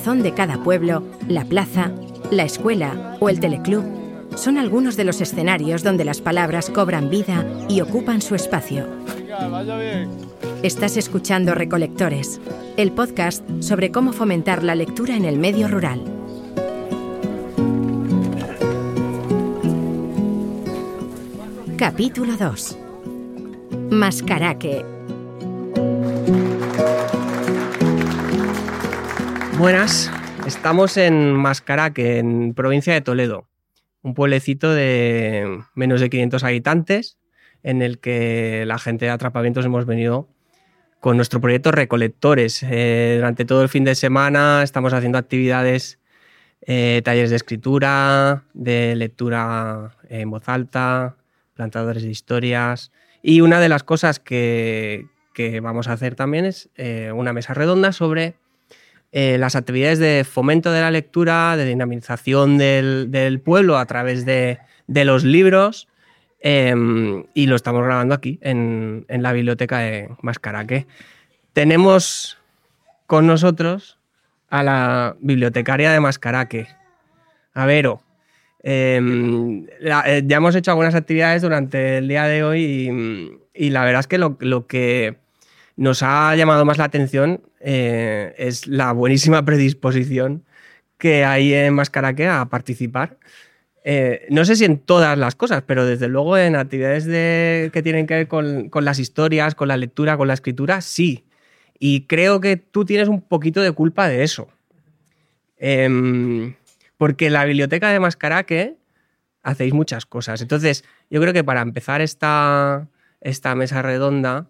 corazón de cada pueblo, la plaza, la escuela o el teleclub son algunos de los escenarios donde las palabras cobran vida y ocupan su espacio. Venga, vaya bien. Estás escuchando Recolectores, el podcast sobre cómo fomentar la lectura en el medio rural. Capítulo 2. Mascaraque. Buenas, estamos en Mascaraque, en provincia de Toledo, un pueblecito de menos de 500 habitantes en el que la gente de Atrapamientos hemos venido con nuestro proyecto Recolectores. Durante todo el fin de semana estamos haciendo actividades, talleres de escritura, de lectura en voz alta, plantadores de historias, y una de las cosas que vamos a hacer también es una mesa redonda sobre las actividades de fomento de la lectura, de dinamización del pueblo a través de los libros, y lo estamos grabando aquí en la biblioteca de Mascaraque. Tenemos con nosotros a la bibliotecaria de Mascaraque, a Vero. Ya hemos hecho algunas actividades durante el día de hoy y la verdad es que lo que nos ha llamado más la atención es la buenísima predisposición que hay en Mascaraque a participar. No sé si en todas las cosas, pero desde luego en actividades que tienen que ver con las historias, con la lectura, con la escritura, sí. Y creo que tú tienes un poquito de culpa de eso. Porque en la biblioteca de Mascaraque hacéis muchas cosas. Entonces, yo creo que para empezar esta mesa redonda,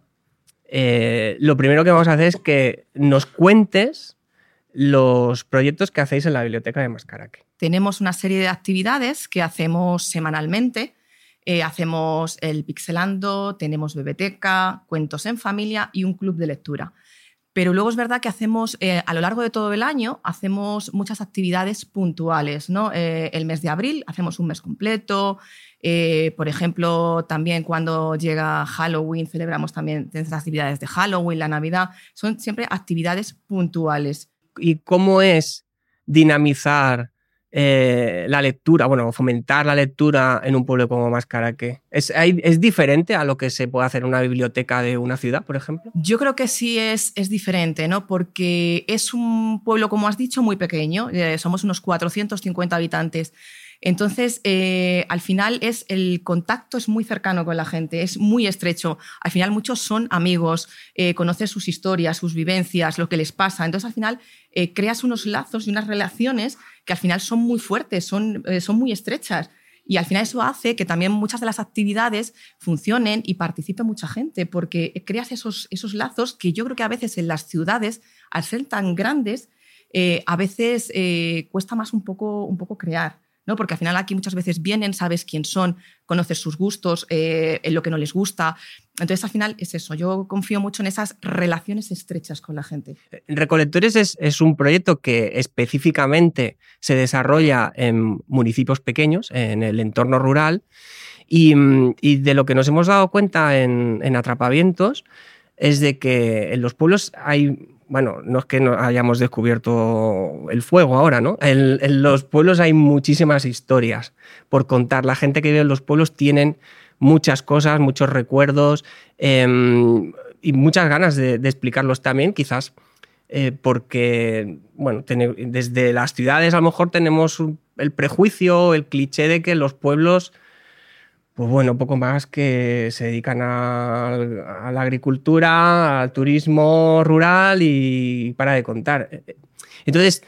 lo primero que vamos a hacer es que nos cuentes los proyectos que hacéis en la biblioteca de Mascaraque. Tenemos una serie de actividades que hacemos semanalmente. Hacemos el Pixelando, tenemos Bebeteca, Cuentos en Familia y un club de lectura. Pero luego es verdad que hacemos, a lo largo de todo el año, hacemos muchas actividades puntuales, ¿no? El mes de abril hacemos un mes completo. Por ejemplo, también cuando llega Halloween celebramos también nuestras actividades de Halloween, la Navidad. Son siempre actividades puntuales. ¿Y cómo es dinamizar la lectura, bueno, fomentar la lectura en un pueblo como Mascaraque? ¿Es diferente a lo que se puede hacer en una biblioteca de una ciudad, por ejemplo? Yo creo que sí es diferente, ¿no? Porque es un pueblo, como has dicho, muy pequeño. Somos unos 450 habitantes. Entonces, al final el contacto es muy cercano con la gente, es muy estrecho. Al final muchos son amigos, conoces sus historias, sus vivencias, lo que les pasa. Entonces, al final creas unos lazos y unas relaciones que al final son muy fuertes, son muy estrechas. Y al final eso hace que también muchas de las actividades funcionen y participe mucha gente, porque creas esos lazos que yo creo que a veces en las ciudades, al ser tan grandes, a veces cuesta más un poco crear, ¿no? Porque al final aquí muchas veces vienen, sabes quién son, conoces sus gustos, en lo que no les gusta. Entonces, al final es eso. Yo confío mucho en esas relaciones estrechas con la gente. Recolectores es un proyecto que específicamente se desarrolla en municipios pequeños, en el entorno rural, y de lo que nos hemos dado cuenta en Atrapamientos es de que en los pueblos hay... Bueno, no es que no hayamos descubierto el fuego ahora, ¿no? En los pueblos hay muchísimas historias por contar. La gente que vive en los pueblos tienen muchas cosas, muchos recuerdos, y muchas ganas de explicarlos también, quizás porque, bueno, desde las ciudades a lo mejor tenemos el prejuicio, el cliché de que los pueblos, pues bueno, poco más que se dedican a la agricultura, al turismo rural y para de contar. Entonces,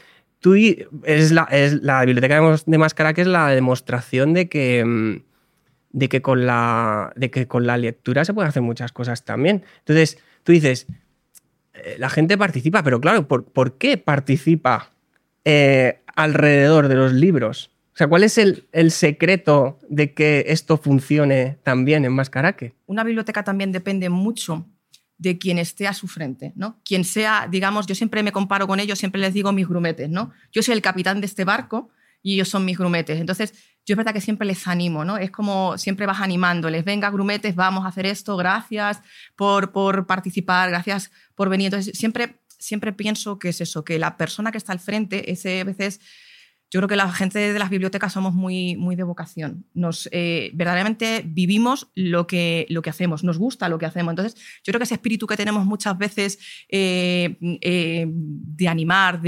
la biblioteca de Mascaraque es la demostración de que con la lectura se pueden hacer muchas cosas también. Entonces, tú dices, la gente participa, pero claro, ¿por qué participa alrededor de los libros? O sea, ¿cuál es el secreto de que esto funcione tan bien en Mascaraque? Una biblioteca también depende mucho de quien esté a su frente, ¿no? Quien sea, digamos, yo siempre me comparo con ellos, siempre les digo mis grumetes, ¿no? Yo soy el capitán de este barco y ellos son mis grumetes. Entonces, yo es verdad que siempre les animo, ¿no? Es como siempre vas animándoles. Venga, grumetes, vamos a hacer esto, gracias por participar, gracias por venir. Entonces, siempre siempre pienso que es eso, que la persona que está al frente, a veces... Yo creo que la gente de las bibliotecas somos muy, muy de vocación. Verdaderamente vivimos lo que hacemos, nos gusta lo que hacemos. Entonces, yo creo que ese espíritu que tenemos muchas veces de animar,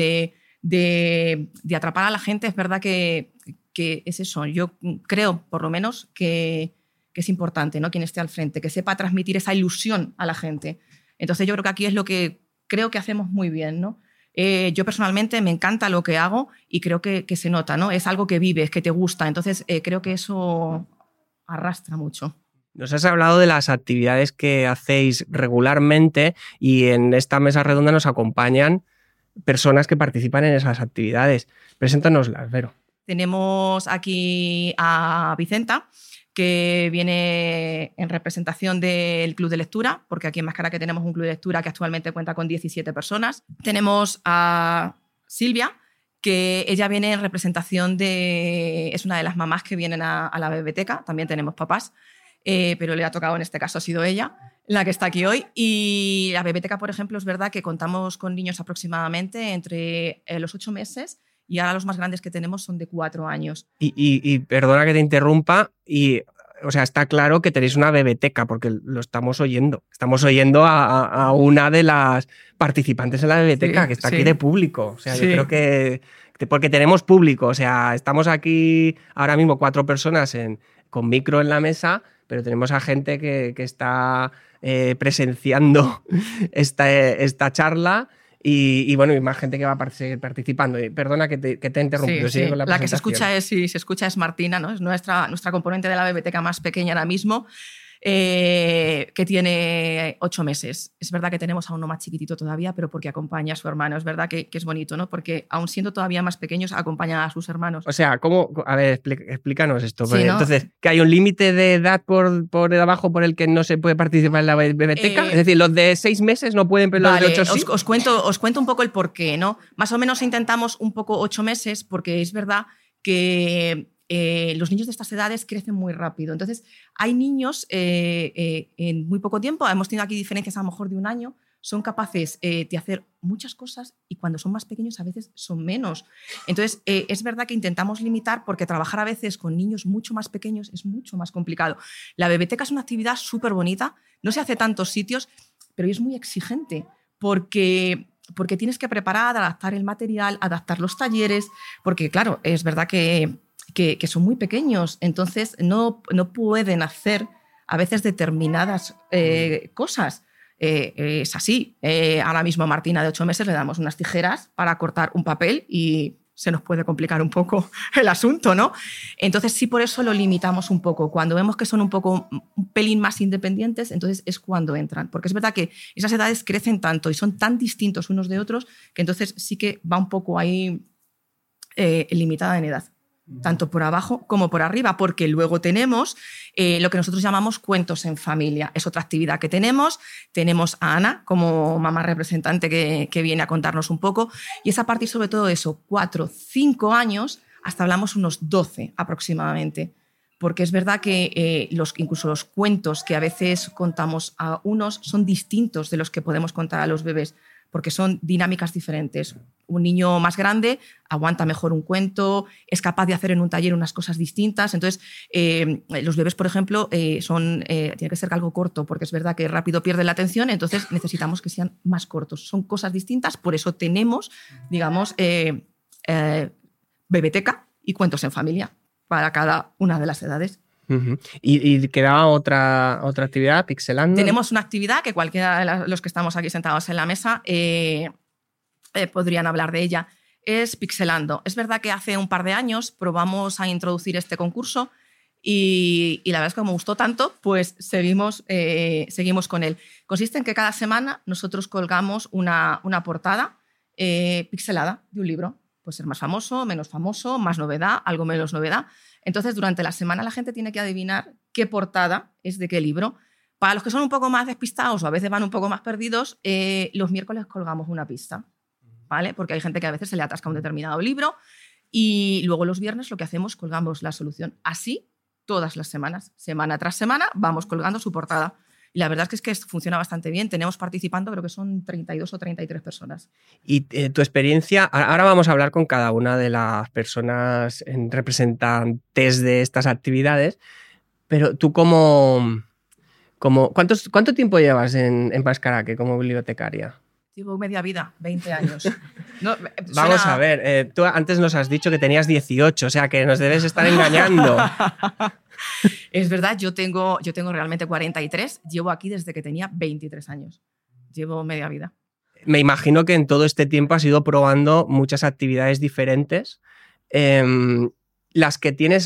de atrapar a la gente, es verdad que es eso. Yo creo, por lo menos, que es importante, ¿no? Quien esté al frente, que sepa transmitir esa ilusión a la gente. Entonces, yo creo que aquí es lo que creo que hacemos muy bien, ¿no? Yo personalmente me encanta lo que hago y creo que se nota, ¿no? Es algo que vives, que te gusta. Entonces, creo que eso arrastra mucho. Nos has hablado de las actividades que hacéis regularmente y en esta mesa redonda nos acompañan personas que participan en esas actividades. Preséntanoslas, Vero. Tenemos aquí a Vicenta, que viene en representación del Club de Lectura, porque aquí en Mascaraque tenemos un Club de Lectura que actualmente cuenta con 17 personas. Tenemos a Silvia, que ella viene en representación es una de las mamás que vienen a la biblioteca. También tenemos papás, pero le ha tocado, en este caso ha sido ella la que está aquí hoy. Y la biblioteca, por ejemplo, es verdad que contamos con niños aproximadamente entre los 8 meses y ahora los más grandes que tenemos son de 4 años. Y perdona que te interrumpa, o sea, está claro que tenéis una biblioteca porque lo estamos oyendo. Estamos oyendo a una de las participantes en la biblioteca, sí, que está aquí de público. O sea, sí. Yo creo que porque tenemos público. O sea, estamos aquí ahora mismo 4 personas con micro en la mesa, pero tenemos a gente que está presenciando esta charla. Y bueno, y más gente que va a seguir participando. Perdona que te he interrumpido. Sí, sí. Con la que se escucha es Martina, ¿no? Es nuestra componente de la biblioteca más pequeña ahora mismo, que tiene 8 meses. Es verdad que tenemos a uno más chiquitito todavía, pero porque acompaña a su hermano. Es verdad que es bonito, ¿no? Porque aun siendo todavía más pequeños, acompaña a sus hermanos. O sea, ¿cómo? A ver, explícanos esto. Sí, ¿no? Entonces, ¿que hay un límite de edad por abajo por el que no se puede participar en la biblioteca? Es decir, los de 6 meses no pueden, pero vale, los de 8 sí. Os cuento un poco el porqué, ¿no? Más o menos intentamos un poco 8 meses, porque es verdad que los niños de estas edades crecen muy rápido. Entonces, hay niños en muy poco tiempo, hemos tenido aquí diferencias a lo mejor de 1 año, son capaces de hacer muchas cosas y cuando son más pequeños a veces son menos. Entonces, es verdad que intentamos limitar porque trabajar a veces con niños mucho más pequeños es mucho más complicado. La biblioteca es una actividad súper bonita, no se hace tantos sitios, pero es muy exigente porque tienes que preparar, adaptar el material, adaptar los talleres, porque claro, es verdad que son muy pequeños, entonces no pueden hacer a veces determinadas cosas. Es así. Ahora mismo a Martina de 8 meses le damos unas tijeras para cortar un papel y se nos puede complicar un poco el asunto, ¿no? Entonces sí, por eso lo limitamos un poco. Cuando vemos que son un pelín más independientes, entonces es cuando entran. Porque es verdad que esas edades crecen tanto y son tan distintos unos de otros que entonces sí que va un poco ahí limitada en edad. Tanto por abajo como por arriba, porque luego tenemos lo que nosotros llamamos cuentos en familia. Es otra actividad que tenemos. Tenemos a Ana como mamá representante que viene a contarnos un poco. Y es a partir sobre todo de eso, 4, 5 años, hasta hablamos unos 12 aproximadamente. Porque es verdad que incluso los cuentos que a veces contamos a unos son distintos de los que podemos contar a los bebés, porque son dinámicas diferentes. Un niño más grande aguanta mejor un cuento, es capaz de hacer en un taller unas cosas distintas. Entonces, los bebés, por ejemplo, tiene que ser algo corto, porque es verdad que rápido pierden la atención, entonces necesitamos que sean más cortos. Son cosas distintas, por eso tenemos, digamos, biblioteca y cuentos en familia para cada una de las edades. Uh-huh. ¿Y quedaba otra actividad, Pixelando? Tenemos una actividad que cualquiera de los que estamos aquí sentados en la mesa podrían hablar de ella. Es Pixelando. Es verdad que hace un par de años probamos a introducir este concurso y la verdad es que me gustó tanto, pues seguimos con él. Consiste en que cada semana nosotros colgamos una portada pixelada de un libro. Puede ser más famoso, menos famoso, más novedad, algo menos novedad. Entonces, durante la semana la gente tiene que adivinar qué portada es de qué libro. Para los que son un poco más despistados o a veces van un poco más perdidos, los miércoles colgamos una pista, ¿vale? Porque hay gente que a veces se le atasca un determinado libro y luego los viernes lo que hacemos, colgamos la solución. Así, todas las semanas, semana tras semana, vamos colgando su portada. Y la verdad es que funciona bastante bien. Tenemos participando, creo que son 32 o 33 personas. Y tu experiencia, ahora vamos a hablar con cada una de las personas representantes de estas actividades, pero tú ¿cuánto tiempo llevas en Mascaraque como bibliotecaria? Llevo media vida, 20 años. No, Vamos a ver, tú antes nos has dicho que tenías 18, o sea que nos debes estar engañando. Es verdad, yo tengo realmente 43, llevo aquí desde que tenía 23 años. Llevo media vida. Me imagino que en todo este tiempo has ido probando muchas actividades diferentes. Las que tenéis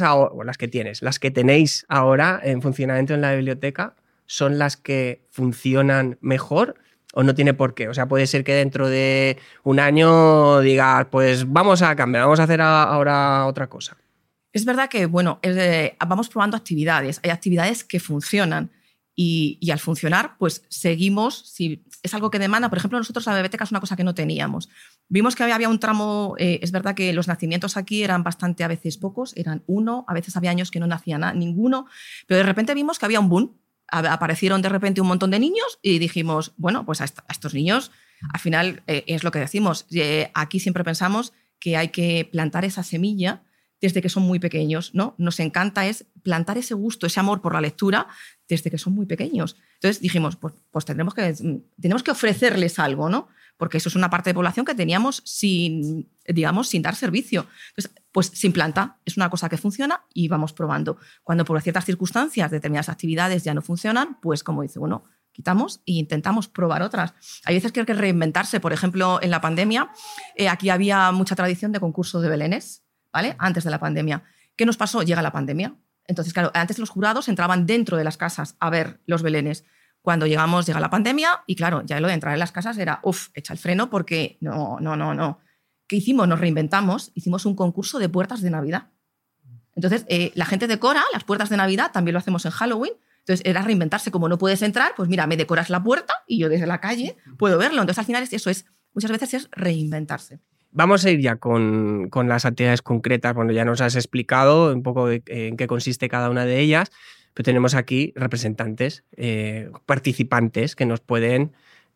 ahora en funcionamiento en la biblioteca, ¿son las que funcionan mejor o no tiene por qué? O sea, puede ser que dentro de un año digas, pues vamos a cambiar, vamos a hacer ahora otra cosa. Es verdad que, vamos probando actividades. Hay actividades que funcionan y al funcionar, pues seguimos. Si es algo que demanda, por ejemplo, nosotros la biblioteca es una cosa que no teníamos. Vimos que había un tramo, es verdad que los nacimientos aquí eran bastante, a veces pocos, eran uno, a veces había años que no nacía ninguno, pero de repente vimos que había un boom. Aparecieron de repente un montón de niños y dijimos, bueno, pues a estos niños, al final es lo que decimos. Aquí siempre pensamos que hay que plantar esa semilla desde que son muy pequeños, ¿no? Nos encanta es plantar ese gusto, ese amor por la lectura desde que son muy pequeños. Entonces dijimos, pues tenemos que ofrecerles algo, ¿no? Porque eso es una parte de población que teníamos sin dar servicio. Entonces, pues se implanta, es una cosa que funciona y vamos probando. Cuando por ciertas circunstancias determinadas actividades ya no funcionan, pues como dice uno, quitamos e intentamos probar otras. Hay veces que hay que reinventarse. Por ejemplo, en la pandemia, aquí había mucha tradición de concurso de belenes, ¿vale? Antes de la pandemia. ¿Qué nos pasó? Llega la pandemia. Entonces, claro, antes los jurados entraban dentro de las casas a ver los belenes. Cuando llega la pandemia y claro, ya lo de entrar en las casas era, echa el freno porque no. ¿Qué hicimos? Nos reinventamos, hicimos un concurso de puertas de Navidad. Entonces, la gente decora las puertas de Navidad, también lo hacemos en Halloween. Entonces, era reinventarse. Como no puedes entrar, pues mira, me decoras la puerta y yo desde la calle puedo verlo. Entonces, al final muchas veces es reinventarse. Vamos a ir ya con las actividades concretas. Bueno, ya nos has explicado un poco en qué consiste cada una de ellas, pero tenemos aquí representantes, participantes que nos pueden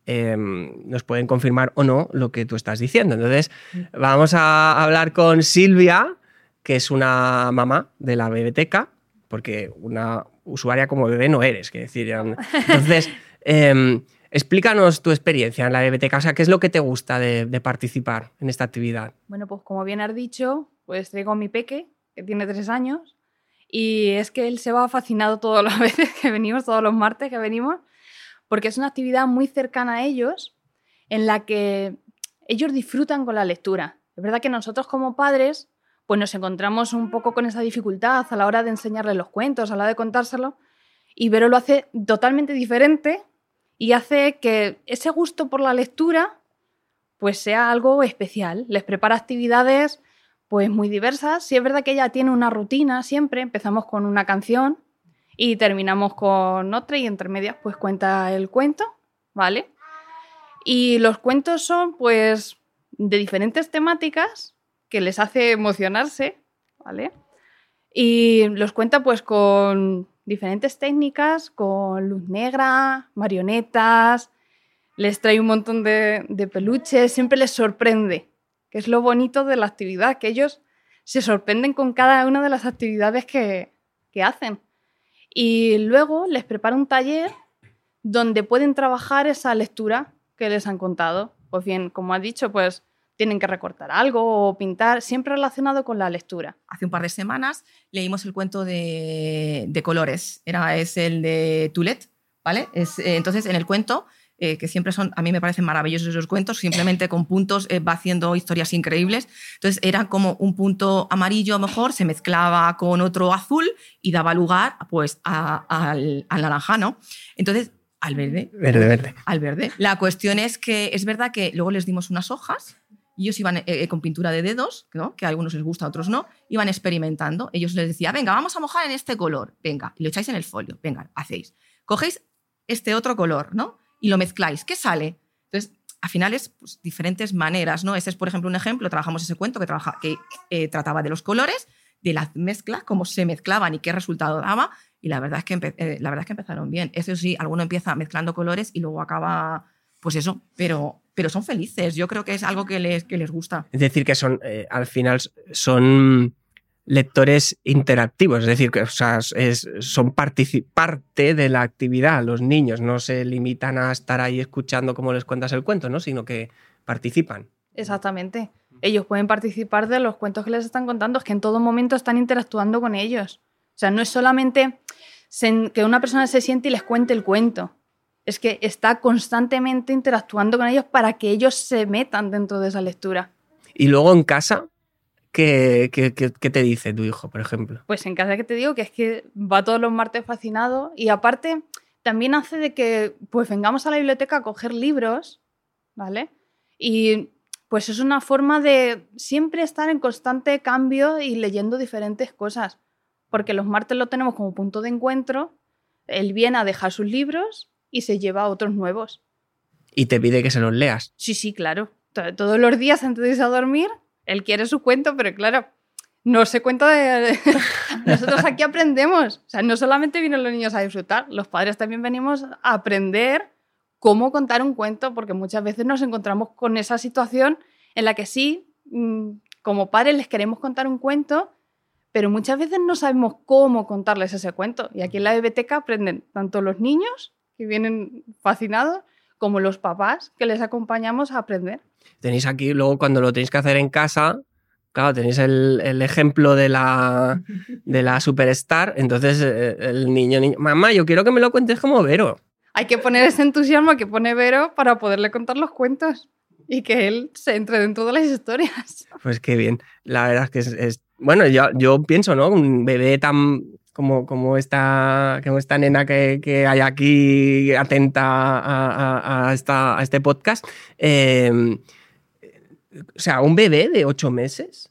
confirmar o no lo que tú estás diciendo. Entonces, vamos a hablar con Silvia, que es una mamá de la biblioteca, porque una usuaria como bebé no eres, que decir. Entonces, explícanos tu experiencia en la biblioteca, o sea, ¿qué es lo que te gusta de participar en esta actividad? Bueno, pues como bien has dicho, pues traigo a mi peque, que tiene 3 años, y es que él se va fascinado todas las veces que venimos, todos los martes que venimos, porque es una actividad muy cercana a ellos, en la que ellos disfrutan con la lectura. Es verdad que nosotros como padres pues nos encontramos un poco con esa dificultad a la hora de enseñarles los cuentos, a la hora de contárselos, y Vero lo hace totalmente diferente y hace que ese gusto por la lectura pues sea algo especial. Les prepara actividades pues muy diversas. Sí es verdad que ella tiene una rutina siempre, empezamos con una canción y terminamos con otra y entre medias pues cuenta el cuento, ¿vale? Y los cuentos son pues de diferentes temáticas que les hace emocionarse, ¿vale? Y los cuenta pues con diferentes técnicas, con luz negra, marionetas, les trae un montón de peluches, siempre les sorprende, que es lo bonito de la actividad, que ellos se sorprenden con cada una de las actividades que hacen. Y luego les prepara un taller donde pueden trabajar esa lectura que les han contado. Pues bien, como has dicho, pues tienen que recortar algo o pintar, siempre relacionado con la lectura. Hace un par de semanas leímos el cuento de colores, es el de Tulet, ¿vale? Entonces, en el cuento, que siempre a mí me parecen maravillosos esos cuentos, simplemente con puntos va haciendo historias increíbles. Entonces, era como un punto amarillo, a lo mejor, se mezclaba con otro azul y daba lugar pues, al naranja, ¿no? Entonces, al verde. Verde. Al verde. La cuestión es que es verdad que luego les dimos unas hojas y ellos iban con pintura de dedos, ¿no? Que a algunos les gusta, a otros no, iban experimentando. Ellos les decían, venga, vamos a mojar en este color, venga, y lo echáis en el folio, venga, hacéis. Cogéis este otro color, ¿no? Y lo mezcláis. ¿Qué sale? Entonces, al final es pues, diferentes maneras, ¿no? Este es, por ejemplo, un ejemplo. Trabajamos ese cuento que trataba de los colores. de las mezclas, cómo se mezclaban y qué resultado daba. Y la verdad es que empezaron bien. Eso sí, alguno empieza mezclando colores y luego acaba, pues eso, pero son felices. Yo creo que es algo que les gusta. Es decir, que son, al final son lectores interactivos, es decir, que son parte de la actividad. Los niños no se limitan a estar ahí escuchando cómo les cuentas el cuento, ¿no? Sino que participan. Exactamente. Ellos pueden participar de los cuentos que les están contando, es que en todo momento están interactuando con ellos. O sea, no es solamente que una persona se siente y les cuente el cuento, es que está constantemente interactuando con ellos para que ellos se metan dentro de esa lectura. Y luego en casa, ¿qué te dice tu hijo, por ejemplo? Pues en casa, que te digo, que es que va todos los martes fascinado, y aparte también hace de que pues vengamos a la biblioteca a coger libros, ¿vale? Y pues es una forma de siempre estar en constante cambio y leyendo diferentes cosas, porque los martes lo tenemos como punto de encuentro. Él viene a dejar sus libros y se lleva otros nuevos. Y te pide que se los leas. Sí, claro. Todos los días antes de irse a dormir, él quiere su cuento, pero claro, no se cuenta de... Nosotros aquí aprendemos. O sea, no solamente vienen los niños a disfrutar, los padres también venimos a aprender cómo contar un cuento, porque muchas veces nos encontramos con esa situación en la que sí, como padres les queremos contar un cuento, pero muchas veces no sabemos cómo contarles ese cuento. Y aquí en la biblioteca aprenden tanto los niños, que vienen fascinados, como los papás, que les acompañamos a aprender. Tenéis aquí, luego cuando lo tenéis que hacer en casa, claro, tenéis el ejemplo de la superstar, entonces el niño, mamá, yo quiero que me lo cuentes como Vero. Hay que poner ese entusiasmo que pone Vero para poderle contar los cuentos y que él se entre dentro de las historias. Pues qué bien. La verdad es que es bueno, yo pienso, ¿no? Un bebé tan como esta nena que hay aquí atenta a este podcast. O sea, un bebé de 8 meses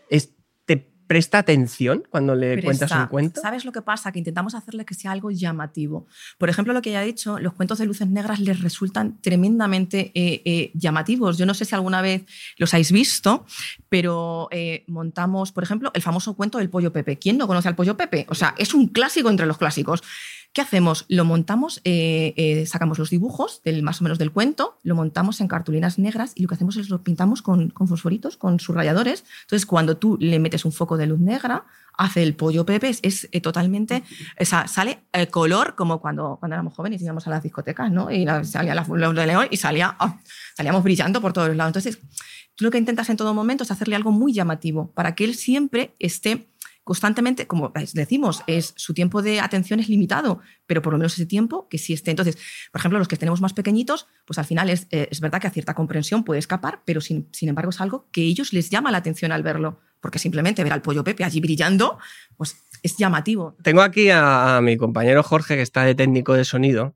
te presta atención cuando le cuentas un cuento. ¿Sabes lo que pasa? Que intentamos hacerle que sea algo llamativo. Por ejemplo, lo que ya he dicho, los cuentos de luces negras les resultan tremendamente llamativos. Yo no sé si alguna vez los habéis visto, pero montamos, por ejemplo, el famoso cuento del pollo Pepe. ¿Quién no conoce al pollo Pepe? O sea, es un clásico entre los clásicos. ¿Qué hacemos? Lo montamos, sacamos los dibujos más o menos del cuento, lo montamos en cartulinas negras y lo que hacemos es lo pintamos con fosforitos, con subrayadores. Entonces, cuando tú le metes un foco de luz negra, hace el pollo Pepe, es totalmente... O sea, sale el color como cuando éramos jóvenes y íbamos a las discotecas, ¿no? Y salía la flor de león y salíamos brillando por todos lados. Entonces, tú lo que intentas en todo momento es hacerle algo muy llamativo para que él siempre esté constantemente, como decimos, su tiempo de atención es limitado, pero por lo menos ese tiempo que sí esté. Entonces, por ejemplo, los que tenemos más pequeñitos, pues al final es verdad que a cierta comprensión puede escapar, pero sin embargo es algo que a ellos les llama la atención al verlo, porque simplemente ver al pollo Pepe allí brillando, pues es llamativo. Tengo aquí a mi compañero Jorge, que está de técnico de sonido,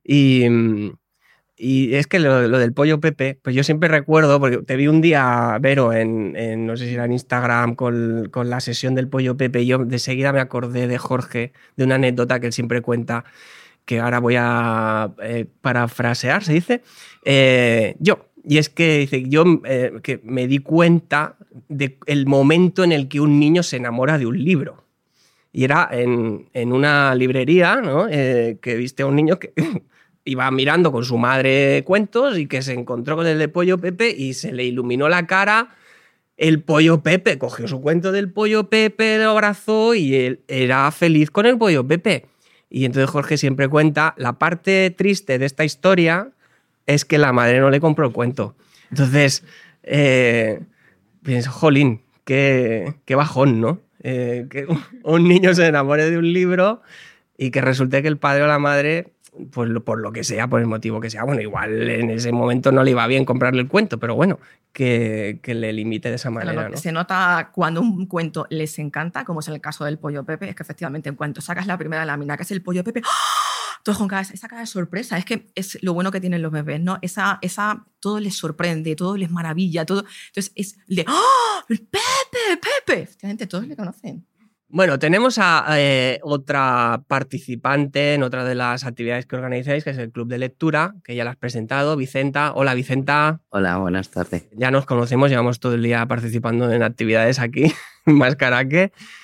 y es que lo del pollo Pepe, pues yo siempre recuerdo, porque te vi un día, Vero, no sé si era en Instagram, con la sesión del pollo Pepe, y yo de seguida me acordé de Jorge, de una anécdota que él siempre cuenta, que ahora voy a parafrasear, ¿se dice? Y es que dice, que me di cuenta del momento en el que un niño se enamora de un libro. Y era en una librería, ¿no? Que viste a un niño que... iba mirando con su madre cuentos y que se encontró con el de pollo Pepe y se le iluminó la cara. El pollo Pepe cogió su cuento del pollo Pepe, lo abrazó y él era feliz con el pollo Pepe. Y entonces Jorge siempre cuenta, la parte triste de esta historia es que la madre no le compró el cuento. Entonces, pienso, jolín, qué bajón, ¿no? Que un niño se enamore de un libro y que resulte que el padre o la madre... pues por lo que sea, por el motivo que sea, bueno, igual en ese momento no le iba bien comprarle el cuento, pero bueno, que le limite de esa manera, ¿no? Se nota cuando un cuento les encanta, como es el caso del pollo Pepe, es que efectivamente en cuanto sacas la primera lámina, que es el pollo Pepe, ¡oh! Todo con esa cara de sorpresa, es que es lo bueno que tienen los bebés, ¿no? Todo les sorprende, todo les maravilla, todo. Entonces es de ¡oh! ¡El Pepe! Efectivamente, todos le conocen. Bueno, tenemos a otra participante en otra de las actividades que organizáis, que es el Club de Lectura, que ya la has presentado, Vicenta. Hola, Vicenta. Hola, buenas tardes. Ya nos conocemos, llevamos todo el día participando en actividades aquí en Mascaraque.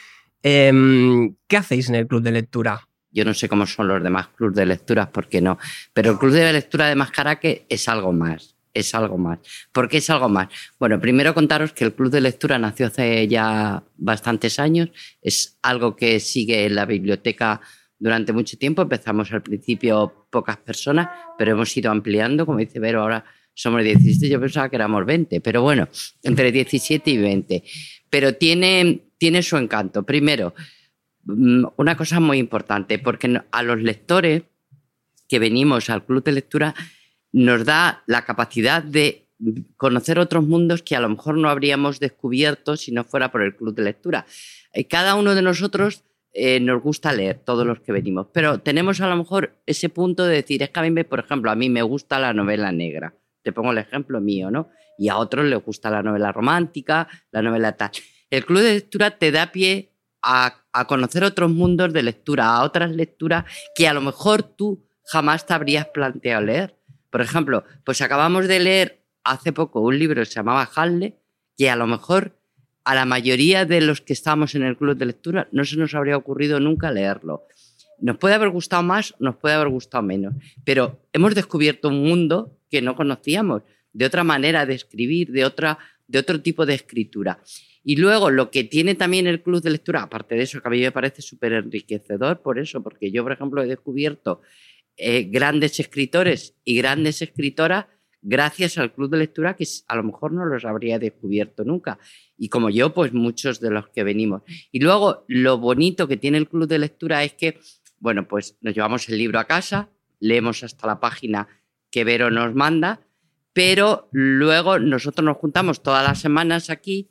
¿Qué hacéis en el club de lectura? Yo no sé cómo son los demás clubes de lecturas, porque no. Pero el club de lectura de Mascaraque es algo más. Es algo más. ¿Por qué es algo más? Bueno, primero contaros que el club de lectura nació hace ya bastantes años. Es algo que sigue en la biblioteca durante mucho tiempo. Empezamos al principio pocas personas, pero hemos ido ampliando. Como dice Vero, ahora somos 17. Yo pensaba que éramos 20, pero bueno, entre 17 y 20. Pero tiene su encanto. Primero, una cosa muy importante, porque a los lectores que venimos al club de lectura nos da la capacidad de conocer otros mundos que a lo mejor no habríamos descubierto si no fuera por el club de lectura. Cada uno de nosotros nos gusta leer, todos los que venimos, pero tenemos a lo mejor ese punto de decir, es que a mí, por ejemplo, a mí me gusta la novela negra. Te pongo el ejemplo mío, ¿no? Y a otros les gusta la novela romántica, la novela tal. El club de lectura te da pie a conocer otros mundos de lectura, a otras lecturas que a lo mejor tú jamás te habrías planteado leer. Por ejemplo, pues acabamos de leer hace poco un libro que se llamaba Hamlet, que a lo mejor a la mayoría de los que estamos en el club de lectura no se nos habría ocurrido nunca leerlo. Nos puede haber gustado más, nos puede haber gustado menos, pero hemos descubierto un mundo que no conocíamos, de otra manera de escribir, de otro tipo de escritura. Y luego lo que tiene también el club de lectura, aparte de eso, que a mí me parece súper enriquecedor por eso, porque yo, por ejemplo, he descubierto grandes escritores y grandes escritoras gracias al club de lectura que a lo mejor no los habría descubierto nunca. Y como yo, pues muchos de los que venimos. Y luego lo bonito que tiene el club de lectura es que, bueno, pues nos llevamos el libro a casa, leemos hasta la página que Vero nos manda, pero luego nosotros nos juntamos todas las semanas aquí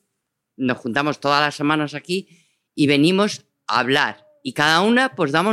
y venimos a hablar. Y cada una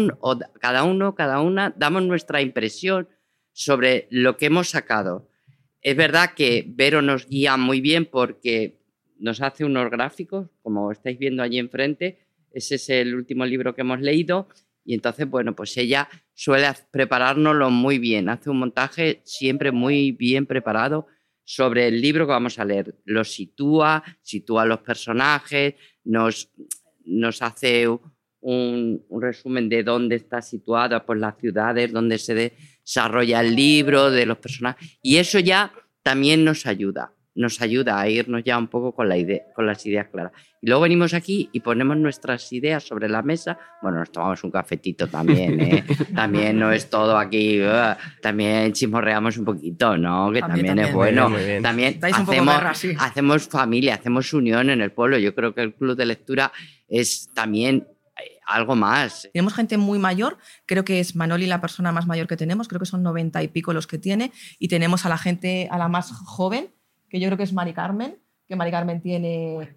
damos nuestra impresión sobre lo que hemos sacado. Es verdad que Vero nos guía muy bien porque nos hace unos gráficos, como estáis viendo allí enfrente. Ese es el último libro que hemos leído. Y entonces, bueno, pues ella suele preparárnoslo muy bien. Hace un montaje siempre muy bien preparado sobre el libro que vamos a leer. Lo sitúa los personajes, nos hace un resumen de dónde está situada, pues las ciudades donde se desarrolla el libro, de los personajes. Y eso ya también nos ayuda a irnos ya un poco con las ideas claras. Y luego venimos aquí y ponemos nuestras ideas sobre la mesa. Bueno, nos tomamos un cafetito también, ¿eh? También no es todo aquí, también chismorreamos un poquito, ¿no? Que también es bueno. Muy bien. También hacemos familia, hacemos unión en el pueblo. Yo creo que el club de lectura es también algo más. Tenemos gente muy mayor, creo que es Manoli la persona más mayor que tenemos, creo que son 90 y pico los que tiene, y tenemos a la más joven, que yo creo que es Mari Carmen, que Mari Carmen tiene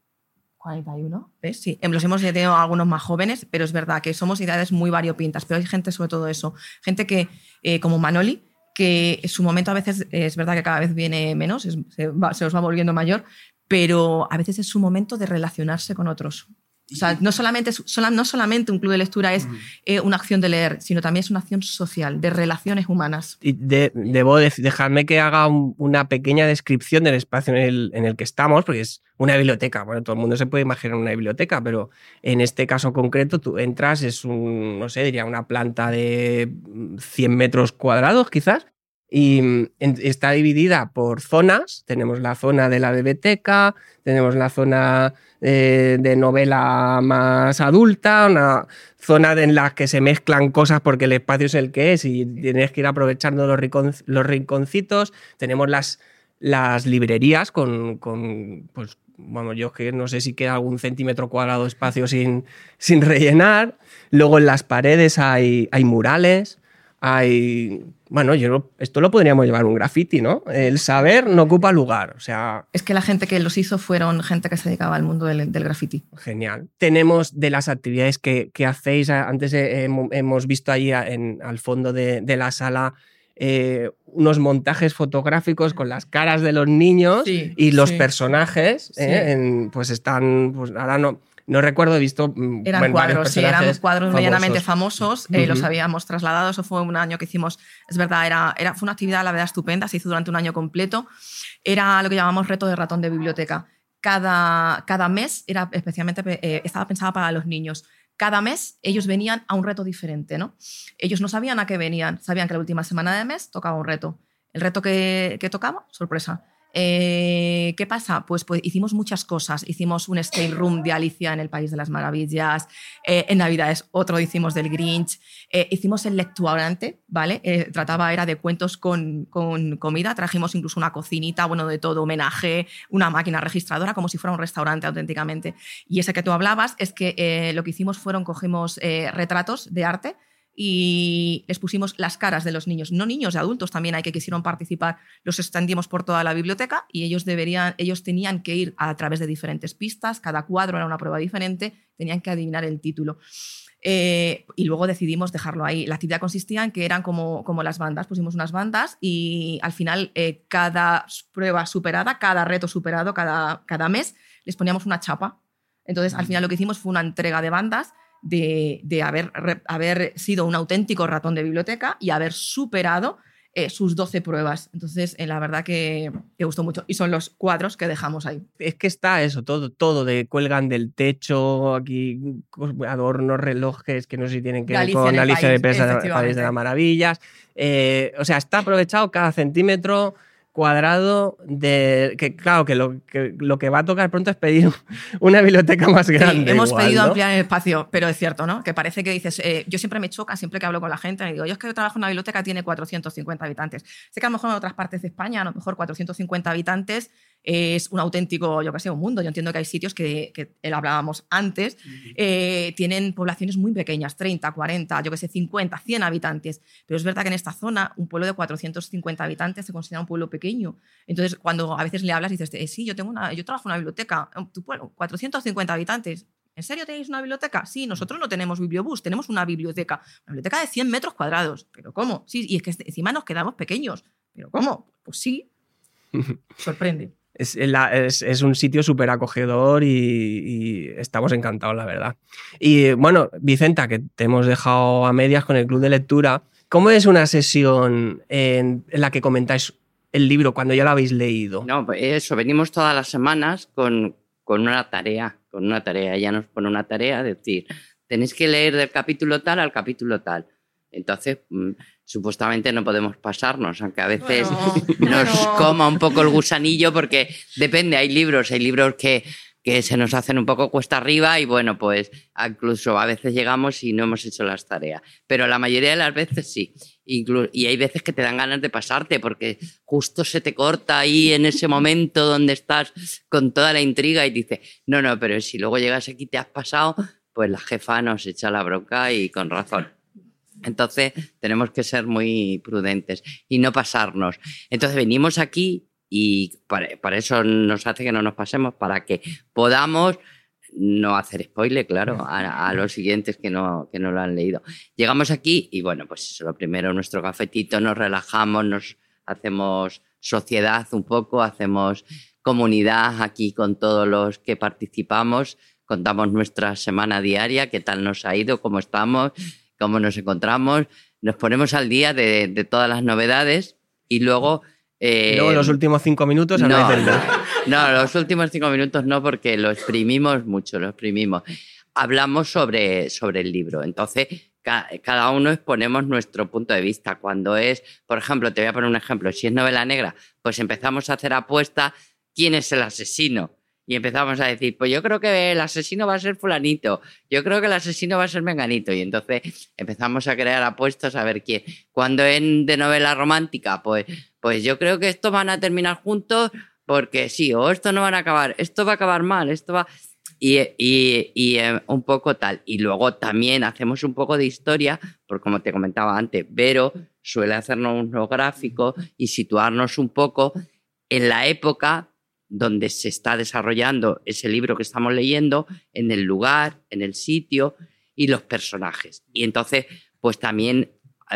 41, ¿ves? Sí, los hemos tenido algunos más jóvenes, pero es verdad que somos edades muy variopintas, pero hay gente sobre todo eso, gente que, como Manoli, que en su momento a veces es verdad que cada vez viene menos, se os va volviendo mayor, pero a veces es su momento de relacionarse con otros. O sea, no solamente un club de lectura es una acción de leer, sino también es una acción social, de relaciones humanas. Y debo dejarme que haga una pequeña descripción del espacio en el que estamos, porque es una biblioteca. Bueno, todo el mundo se puede imaginar una biblioteca, pero en este caso concreto tú entras, es diría una planta de 100 metros cuadrados quizás, y está dividida por zonas. Tenemos la zona de la biblioteca, tenemos la zona de novela más adulta, una zona en la que se mezclan cosas porque el espacio es el que es y tienes que ir aprovechando los rinconcitos. Tenemos las librerías con pues, bueno, yo que no sé si queda algún centímetro cuadrado de espacio sin rellenar. Luego en las paredes hay murales. Bueno, esto lo podríamos llevar un graffiti, ¿no? El saber no ocupa lugar, o sea... Es que la gente que los hizo fueron gente que se dedicaba al mundo del graffiti. Genial. Tenemos de las actividades que hacéis, antes hemos visto allí al fondo de la sala unos montajes fotográficos con las caras de los niños y los personajes, pues están... Pues ahora no recuerdo, he visto eran cuadros, eran cuadros medianamente famosos, los habíamos trasladado, eso fue un año que hicimos, es verdad, fue una actividad la verdad estupenda, se hizo durante un año completo, era lo que llamamos reto de ratón de biblioteca, cada mes era especialmente, estaba pensada para los niños. Cada mes ellos venían a un reto diferente, ¿no? Ellos no sabían a qué venían, sabían que la última semana de mes tocaba un reto. El reto que tocaba, sorpresa. ¿Qué pasa? Pues hicimos muchas cosas. Hicimos un escape room de Alicia en el País de las Maravillas. En Navidades otro hicimos del Grinch. Hicimos el lectuarante, ¿vale? Era de cuentos con comida. Trajimos incluso una cocinita, bueno, de todo, homenaje, una máquina registradora, como si fuera un restaurante auténticamente. Y ese que tú hablabas es que lo que hicimos cogimos retratos de arte y les pusimos las caras de los niños, no niños, de adultos también hay que quisieron participar, los extendimos por toda la biblioteca y ellos tenían que ir a través de diferentes pistas, cada cuadro era una prueba diferente, tenían que adivinar el título. Y luego decidimos dejarlo ahí. La actividad consistía en que eran como las bandas, pusimos unas bandas y al final cada prueba superada, cada reto superado, cada mes les poníamos una chapa. Entonces al final lo que hicimos fue una entrega de bandas de haber sido un auténtico ratón de biblioteca y haber superado sus 12 pruebas. Entonces, la verdad que gustó mucho. Y son los cuadros que dejamos ahí. Es que está eso, todo cuelgan del techo, aquí adornos, relojes, que no sé si tienen que ver con Alicia de País de las Maravillas. O sea, está aprovechado cada centímetro cuadrado que claro, que lo que va a tocar pronto es pedir una biblioteca más grande. Sí, hemos pedido ¿no? ampliar el espacio, pero es cierto, ¿no? Que parece que dices, yo siempre me choca, siempre que hablo con la gente, me digo, yo es que yo trabajo en una biblioteca que tiene 450 habitantes. Sé que a lo mejor en otras partes de España, a lo mejor 450 habitantes es un auténtico, yo qué sé, un mundo. Yo entiendo que hay sitios que hablábamos antes, tienen poblaciones muy pequeñas, 30, 40, yo qué sé, 50, 100 habitantes. Pero es verdad que en esta zona un pueblo de 450 habitantes se considera un pueblo pequeño. Entonces, cuando a veces le hablas y dices, sí, yo trabajo en una biblioteca, tu pueblo, 450 habitantes. ¿En serio tenéis una biblioteca? Sí, nosotros no tenemos bibliobús, tenemos una biblioteca de 100 metros cuadrados. ¿Pero cómo? Sí, y es que encima nos quedamos pequeños. ¿Pero cómo? Pues sí, sorprende. Es un sitio súper acogedor y estamos encantados, la verdad. Y bueno, Vicenta, que te hemos dejado a medias con el club de lectura, ¿cómo es una sesión en la que comentáis el libro cuando ya lo habéis leído? No, pues eso, venimos todas las semanas con una tarea. Ella nos pone una tarea, es decir, tenéis que leer del capítulo tal al capítulo tal. Entonces, supuestamente no podemos pasarnos, aunque a veces nos coma un poco el gusanillo, porque depende, hay libros que se nos hacen un poco cuesta arriba y bueno, pues incluso a veces llegamos y no hemos hecho las tareas. Pero la mayoría de las veces sí. Y hay veces que te dan ganas de pasarte porque justo se te corta ahí en ese momento donde estás con toda la intriga y dices, no, pero si luego llegas aquí y te has pasado, pues la jefa nos echa la bronca y con razón. Entonces tenemos que ser muy prudentes y no pasarnos. Entonces venimos aquí y para eso nos hace que no nos pasemos, para que podamos no hacer spoiler, claro, a los siguientes que no lo han leído. Llegamos aquí y bueno, pues eso, lo primero, nuestro cafetito, nos relajamos, nos hacemos sociedad un poco, hacemos comunidad aquí con todos los que participamos, contamos nuestra semana diaria, qué tal nos ha ido, cómo estamos, cómo nos encontramos, nos ponemos al día de todas las novedades y luego... luego los últimos 5 minutos no, los últimos 5 minutos no, porque lo exprimimos mucho, Hablamos sobre el libro, entonces cada uno exponemos nuestro punto de vista. Cuando es, por ejemplo, te voy a poner un ejemplo, si es novela negra, pues empezamos a hacer apuestas, ¿quién es el asesino? Y empezamos a decir, pues yo creo que el asesino va a ser fulanito, yo creo que el asesino va a ser menganito. Y entonces empezamos a crear apuestas a ver quién. Cuando es de novela romántica, pues yo creo que estos van a terminar juntos porque sí, o esto no van a acabar, esto va a acabar mal, esto va... Y un poco tal. Y luego también hacemos un poco de historia, porque como te comentaba antes, Vero suele hacernos unos gráficos y situarnos un poco en la época donde se está desarrollando ese libro que estamos leyendo, en el lugar, en el sitio y los personajes. Y entonces, pues también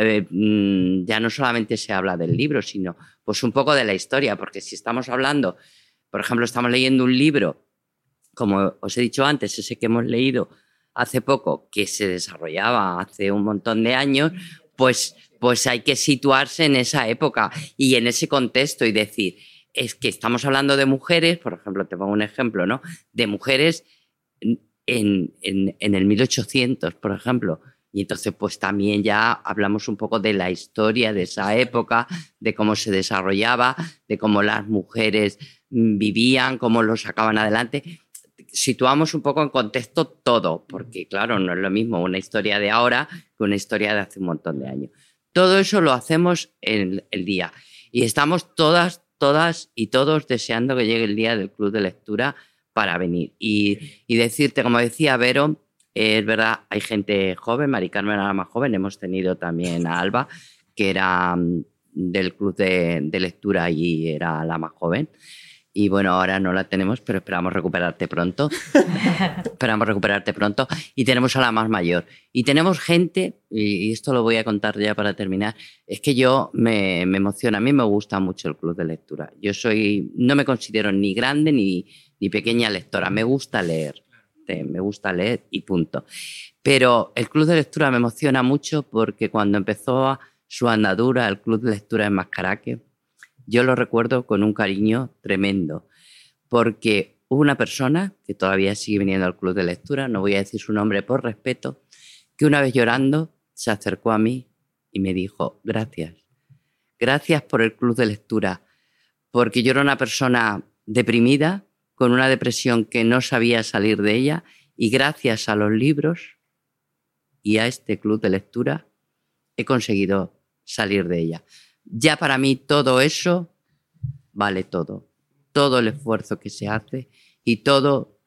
ya no solamente se habla del libro, sino pues un poco de la historia, porque si estamos hablando, por ejemplo, estamos leyendo un libro, como os he dicho antes, ese que hemos leído hace poco, que se desarrollaba hace un montón de años, pues hay que situarse en esa época y en ese contexto y decir... es que estamos hablando de mujeres, por ejemplo, te pongo un ejemplo, ¿no? De mujeres en el 1800, por ejemplo. Y entonces, pues también ya hablamos un poco de la historia de esa época, de cómo se desarrollaba, de cómo las mujeres vivían, cómo lo sacaban adelante. Situamos un poco en contexto todo, porque claro, no es lo mismo una historia de ahora que una historia de hace un montón de años. Todo eso lo hacemos en el día. Y estamos todas y todos deseando que llegue el día del Club de Lectura para venir. Y decirte, como decía Vero, es verdad, hay gente joven, Mari Carmen era la más joven, hemos tenido también a Alba, que era del Club de Lectura y era la más joven. Y bueno, ahora no la tenemos, pero esperamos recuperarte pronto. Y tenemos a la más mayor. Y tenemos gente, y esto lo voy a contar ya para terminar, es que yo me emociona, a mí me gusta mucho el Club de Lectura. Yo no me considero ni grande ni pequeña lectora, me gusta leer y punto. Pero el Club de Lectura me emociona mucho porque cuando empezó su andadura, el Club de Lectura en Mascaraque, yo lo recuerdo con un cariño tremendo, porque hubo una persona que todavía sigue viniendo al Club de Lectura, no voy a decir su nombre por respeto, que una vez llorando se acercó a mí y me dijo, gracias por el Club de Lectura, porque yo era una persona deprimida, con una depresión que no sabía salir de ella, y gracias a los libros y a este Club de Lectura he conseguido salir de ella. Ya para mí todo eso vale todo el esfuerzo que se hace y todo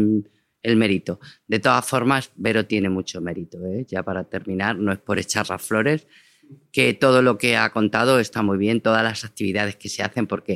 el mérito. De todas formas, Vero tiene mucho mérito, ¿eh? Ya para terminar, no es por echar las flores, que todo lo que ha contado está muy bien, todas las actividades que se hacen, porque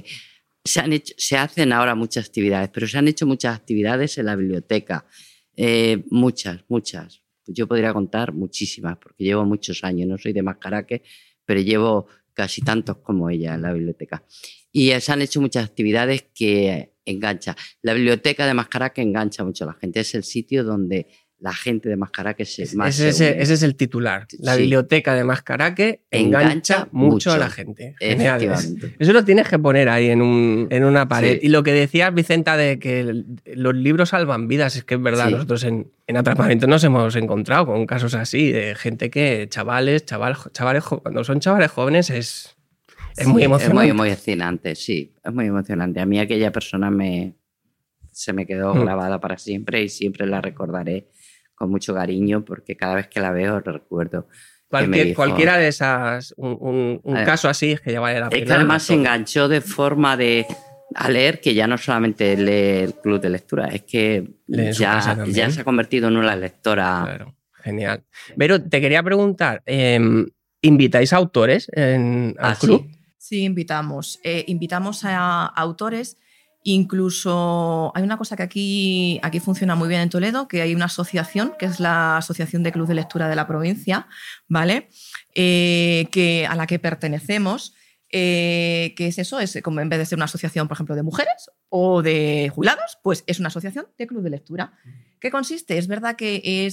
se hacen ahora muchas actividades, pero se han hecho muchas actividades en la biblioteca, muchas. Yo podría contar muchísimas, porque llevo muchos años, no soy de Mascaraque, pero llevo casi tantos como ella en la biblioteca. Y se han hecho muchas actividades que enganchan. La biblioteca de Mascaraque engancha mucho a la gente. Es el sitio donde la gente de Mascaraque ese es el titular. La biblioteca de Mascaraque engancha mucho a la gente. Efectivamente. Eso lo tienes que poner ahí en una pared. Sí. Y lo que decías, Vicenta, de que los libros salvan vidas, es que es verdad. Sí. Nosotros en Atrapamiento nos hemos encontrado con casos así, de gente que, chavales, cuando son chavales jóvenes es muy emocionante. Es muy emocionante, sí. Es muy emocionante. A mí aquella persona se me quedó grabada para siempre y siempre la recordaré con mucho cariño, porque cada vez que la veo recuerdo. Cualquiera de esas, un caso así es que ya vale la pena. Es que además se enganchó de forma a leer, que ya no solamente lee el Club de Lectura, es que ya se ha convertido en una lectora. Claro, genial. Pero te quería preguntar, ¿invitáis a autores al club? Sí, invitamos. Invitamos a autores. Incluso hay una cosa que aquí funciona muy bien en Toledo, que hay una asociación, que es la Asociación de Club de Lectura de la provincia, ¿vale? A la que pertenecemos, que es eso, es como en vez de ser una asociación, por ejemplo, de mujeres o de jubilados, pues es una asociación de club de lectura. ¿Qué consiste? Es verdad que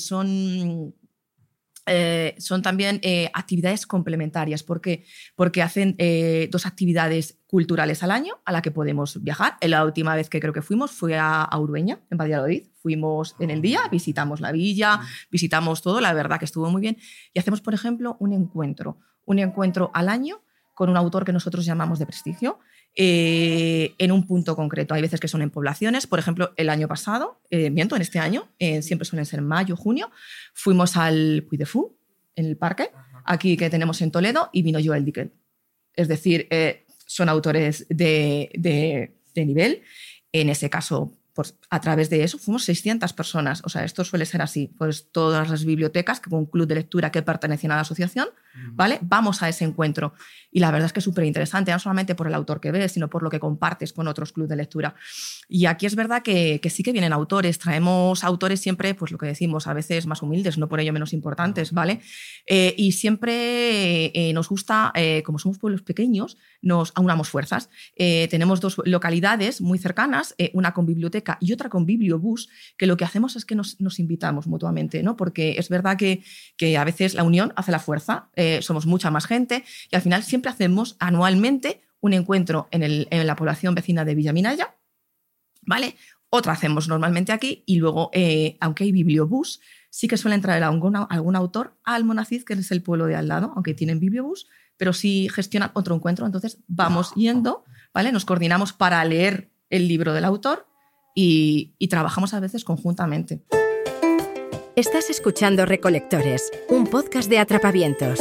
son también actividades complementarias. ¿Por qué? Porque hacen 2 actividades culturales al año a la que podemos viajar. La última vez que creo que fuimos fue a Urueña, en Valladolid. Fuimos en el día, visitamos la villa, visitamos todo, la verdad que estuvo muy bien. Y hacemos, por ejemplo, un encuentro al año con un autor que nosotros llamamos de prestigio, en un punto concreto. Hay veces que son en poblaciones. Por ejemplo, el año pasado, en este año, siempre suelen ser mayo, junio, fuimos al Puy de Fou, en el parque, aquí que tenemos en Toledo, y vino Joel Dicker. Es decir, son autores de nivel. En ese caso, pues, a través de eso fuimos 600 personas. O sea, esto suele ser así. Pues todas las bibliotecas, con un club de lectura que pertenecen a la asociación, ¿vale? Vamos a ese encuentro. Y la verdad es que es súper interesante, no solamente por el autor que ves, sino por lo que compartes con otros clubes de lectura. Y aquí es verdad que sí que vienen autores. Traemos autores siempre, pues lo que decimos, a veces más humildes, no por ello menos importantes, ¿vale? Y siempre nos gusta, como somos pueblos pequeños, nos aunamos fuerzas. Tenemos 2 localidades muy cercanas, una con biblioteca y otra con bibliobús, que lo que hacemos es que nos invitamos mutuamente, ¿no? Porque es verdad que a veces la unión hace la fuerza. Somos mucha más gente y al final siempre hacemos anualmente un encuentro en la población vecina de Villaminaya, ¿vale? Otra hacemos normalmente aquí y luego, aunque hay bibliobús, sí que suelen traer algún autor a Almonacid, que es el pueblo de al lado, aunque tienen bibliobús, pero sí gestionan otro encuentro. Entonces vamos yendo, ¿vale? Nos coordinamos para leer el libro del autor y trabajamos a veces conjuntamente. Estás escuchando Recolectores, un podcast de Atrapavientos.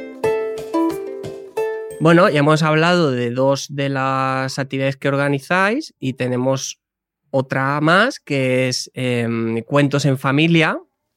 Bueno, ya hemos hablado de 2 de las actividades que organizáis y tenemos otra más que es Cuentos en Familia,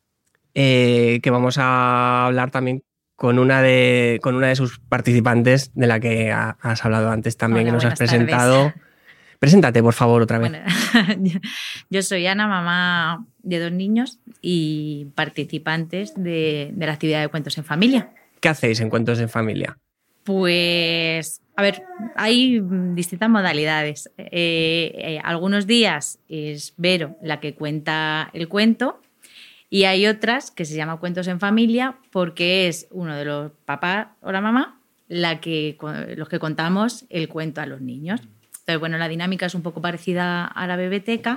que vamos a hablar también con una de sus participantes, de la que has hablado antes también. Hola, que nos has presentado. tardes. Preséntate, por favor, otra vez. Bueno, yo soy Ana, mamá de 2 niños y participantes de la actividad de Cuentos en Familia. ¿Qué hacéis en Cuentos en Familia? Pues, a ver, hay distintas modalidades. Algunos días es Vero la que cuenta el cuento y hay otras que se llama Cuentos en Familia porque es uno de los papás o la mamá los que contamos el cuento a los niños. Entonces, bueno, la dinámica es un poco parecida a la biblioteca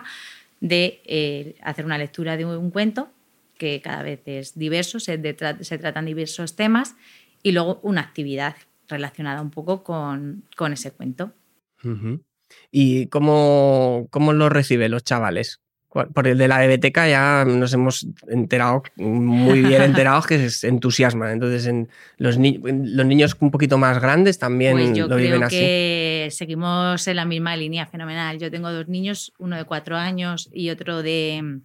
de hacer una lectura de un cuento que cada vez es diverso, se tratan diversos temas y luego una actividad relacionada un poco con ese cuento. Uh-huh. ¿Y cómo lo reciben los chavales? Por el de la biblioteca ya nos hemos enterado, muy bien enterados, que se entusiasman. Entonces, los niños un poquito más grandes también pues yo lo viven así. Creo que seguimos en la misma línea, fenomenal. Yo tengo 2 niños, uno de 4 años y otro de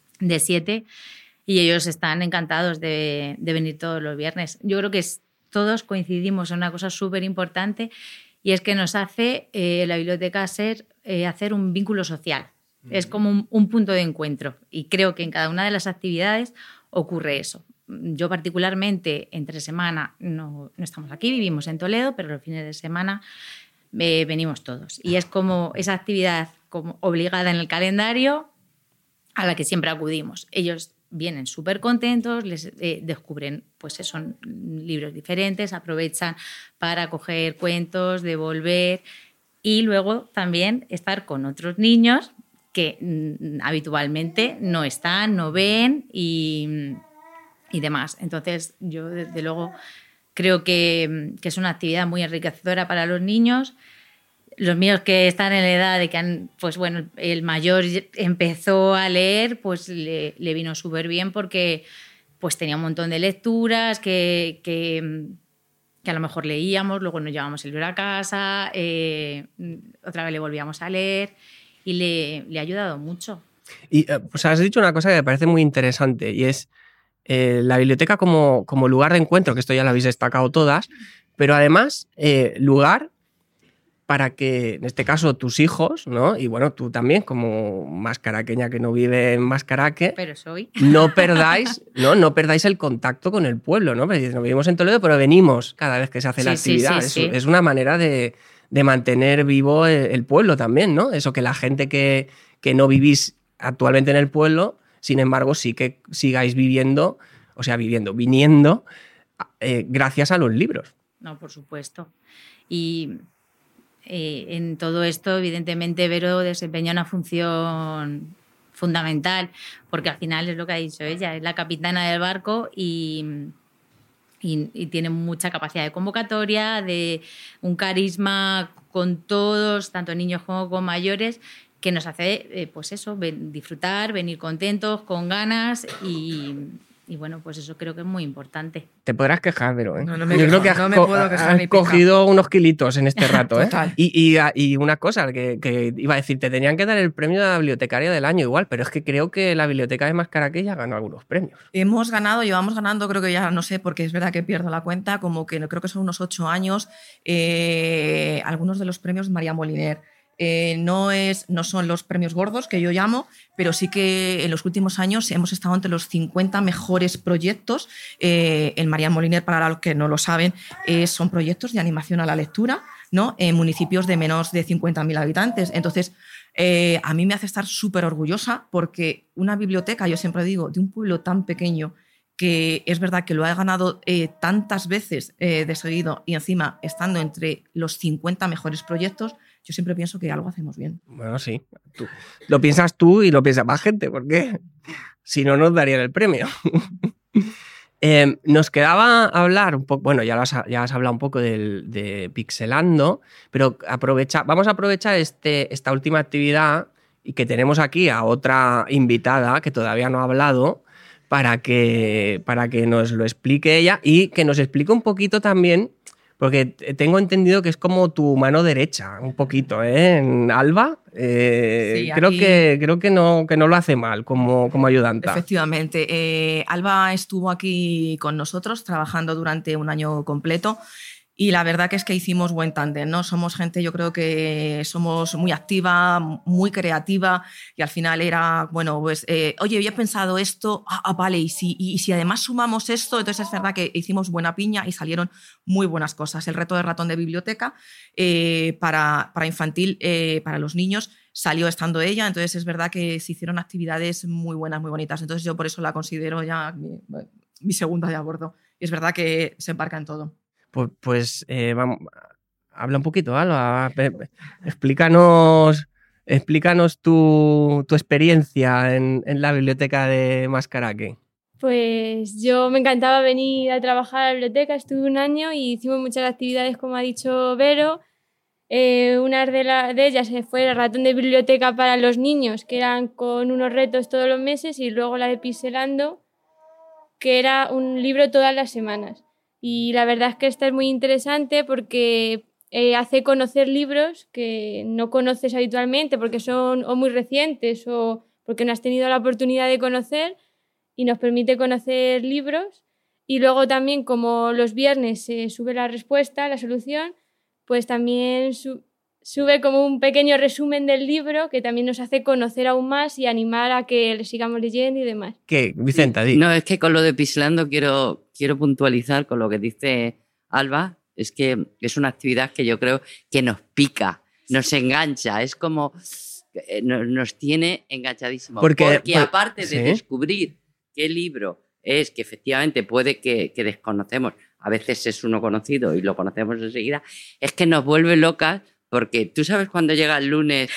7, y ellos están encantados de venir todos los viernes. Yo creo que todos coincidimos en una cosa súper importante y es que nos hace la biblioteca hacer un vínculo social. Es como un punto de encuentro y creo que en cada una de las actividades ocurre eso. Yo particularmente entre semana no estamos aquí, vivimos en Toledo, pero los fines de semana venimos todos. Y es como esa actividad como obligada en el calendario a la que siempre acudimos. Ellos vienen súper contentos, les descubren pues son libros diferentes, aprovechan para coger cuentos, devolver y luego también estar con otros niños que habitualmente no están, no ven y demás. Entonces, yo desde luego creo que es una actividad muy enriquecedora para los niños. Los míos que están en la edad de que pues bueno, el mayor empezó a leer, pues le vino súper bien porque pues tenía un montón de lecturas que a lo mejor leíamos, luego nos llevábamos el libro a casa, otra vez le volvíamos a leer y le ha ayudado mucho. Y pues has dicho una cosa que me parece muy interesante y es la biblioteca como lugar de encuentro, que esto ya lo habéis destacado todas, pero además lugar para que, en este caso, tus hijos, ¿no? Y bueno, tú también, como mascaraqueña que no vive en Mascaraque, pero soy. no perdáis el contacto con el pueblo, ¿no? Porque no vivimos en Toledo, pero venimos cada vez que se hace la actividad. Sí. Es una manera de mantener vivo el pueblo también, ¿no? Eso que la gente que no vivís actualmente en el pueblo, sin embargo, sí que sigáis viniendo gracias a los libros. No, por supuesto. Y en todo esto, evidentemente, Vero desempeña una función fundamental, porque al final es lo que ha dicho ella, es la capitana del barco y tiene mucha capacidad de convocatoria, de un carisma con todos, tanto niños como con mayores, que nos hace pues eso, disfrutar, venir contentos, con ganas y bueno, pues eso creo que es muy importante. Te podrás quejar, pero No me yo quejo, creo que no me puedo quejar ni has cogido unos kilitos en este rato. Total. Y una cosa que iba a decir, te tenían que dar el premio de la bibliotecaria del año igual, pero es que creo que la biblioteca de Mascaraque ya ganó algunos premios. Llevamos ganando, creo que ya no sé, porque es verdad que pierdo la cuenta, como que creo que son unos 8 años, algunos de los premios María Moliner. No son los premios gordos que yo llamo, pero sí que en los últimos años hemos estado entre los 50 mejores proyectos. El María Moliner, para los que no lo saben, son proyectos de animación a la lectura, ¿no? En municipios de menos de 50.000 habitantes. Entonces, a mí me hace estar súper orgullosa porque una biblioteca, yo siempre digo, de un pueblo tan pequeño que es verdad que lo ha ganado tantas veces de seguido y encima estando entre los 50 mejores proyectos, yo siempre pienso que algo hacemos bien. Bueno, sí. Lo piensas tú y lo piensa más gente, porque si no nos darían el premio. Nos quedaba hablar un poco, bueno, ya has hablado un poco de Pixelando, pero vamos a aprovechar esta última actividad y que tenemos aquí a otra invitada que todavía no ha hablado para que nos lo explique ella y que nos explique un poquito también, porque tengo entendido que es como tu mano derecha, un poquito, ¿eh? Alba, Sí, creo aquí... que no lo hace mal como ayudanta. Efectivamente. Alba estuvo aquí con nosotros trabajando durante un año completo y la verdad que es que hicimos buen tándem, ¿no? Somos gente, yo creo que somos muy activa, muy creativa y al final era, bueno, pues, oye, había pensado esto, vale, y si además sumamos esto, entonces es verdad que hicimos buena piña y salieron muy buenas cosas. El reto de ratón de biblioteca para infantil, para los niños, salió estando ella, entonces es verdad que se hicieron actividades muy buenas, muy bonitas, entonces yo por eso la considero ya mi segunda de a bordo y es verdad que se embarca en todo. Pues vamos, habla un poquito, Alba. Explícanos tu experiencia en la biblioteca de Mascaraque. Pues yo me encantaba venir a trabajar a la biblioteca, estuve un año y hicimos muchas actividades, como ha dicho Vero. Una de ellas fue el ratón de biblioteca para los niños, que eran con unos retos todos los meses, y luego la de Pixelando, que era un libro todas las semanas. Y la verdad es que esta es muy interesante porque hace conocer libros que no conoces habitualmente porque son o muy recientes o porque no has tenido la oportunidad de conocer, y nos permite conocer libros. Y luego también, como los viernes se sube la respuesta, la solución, pues también sube como un pequeño resumen del libro que también nos hace conocer aún más y animar a que le sigamos leyendo y demás. ¿Qué, Vicenta? Di. No, es que con lo de Pixelando quiero puntualizar con lo que dice Alba. Es que es una actividad que yo creo que nos pica, nos engancha. Es como... nos tiene enganchadísimos. Porque aparte de descubrir qué libro es, que efectivamente puede que desconocemos, a veces es uno conocido y lo conocemos enseguida, es que nos vuelve locas. Porque tú sabes cuando llega el lunes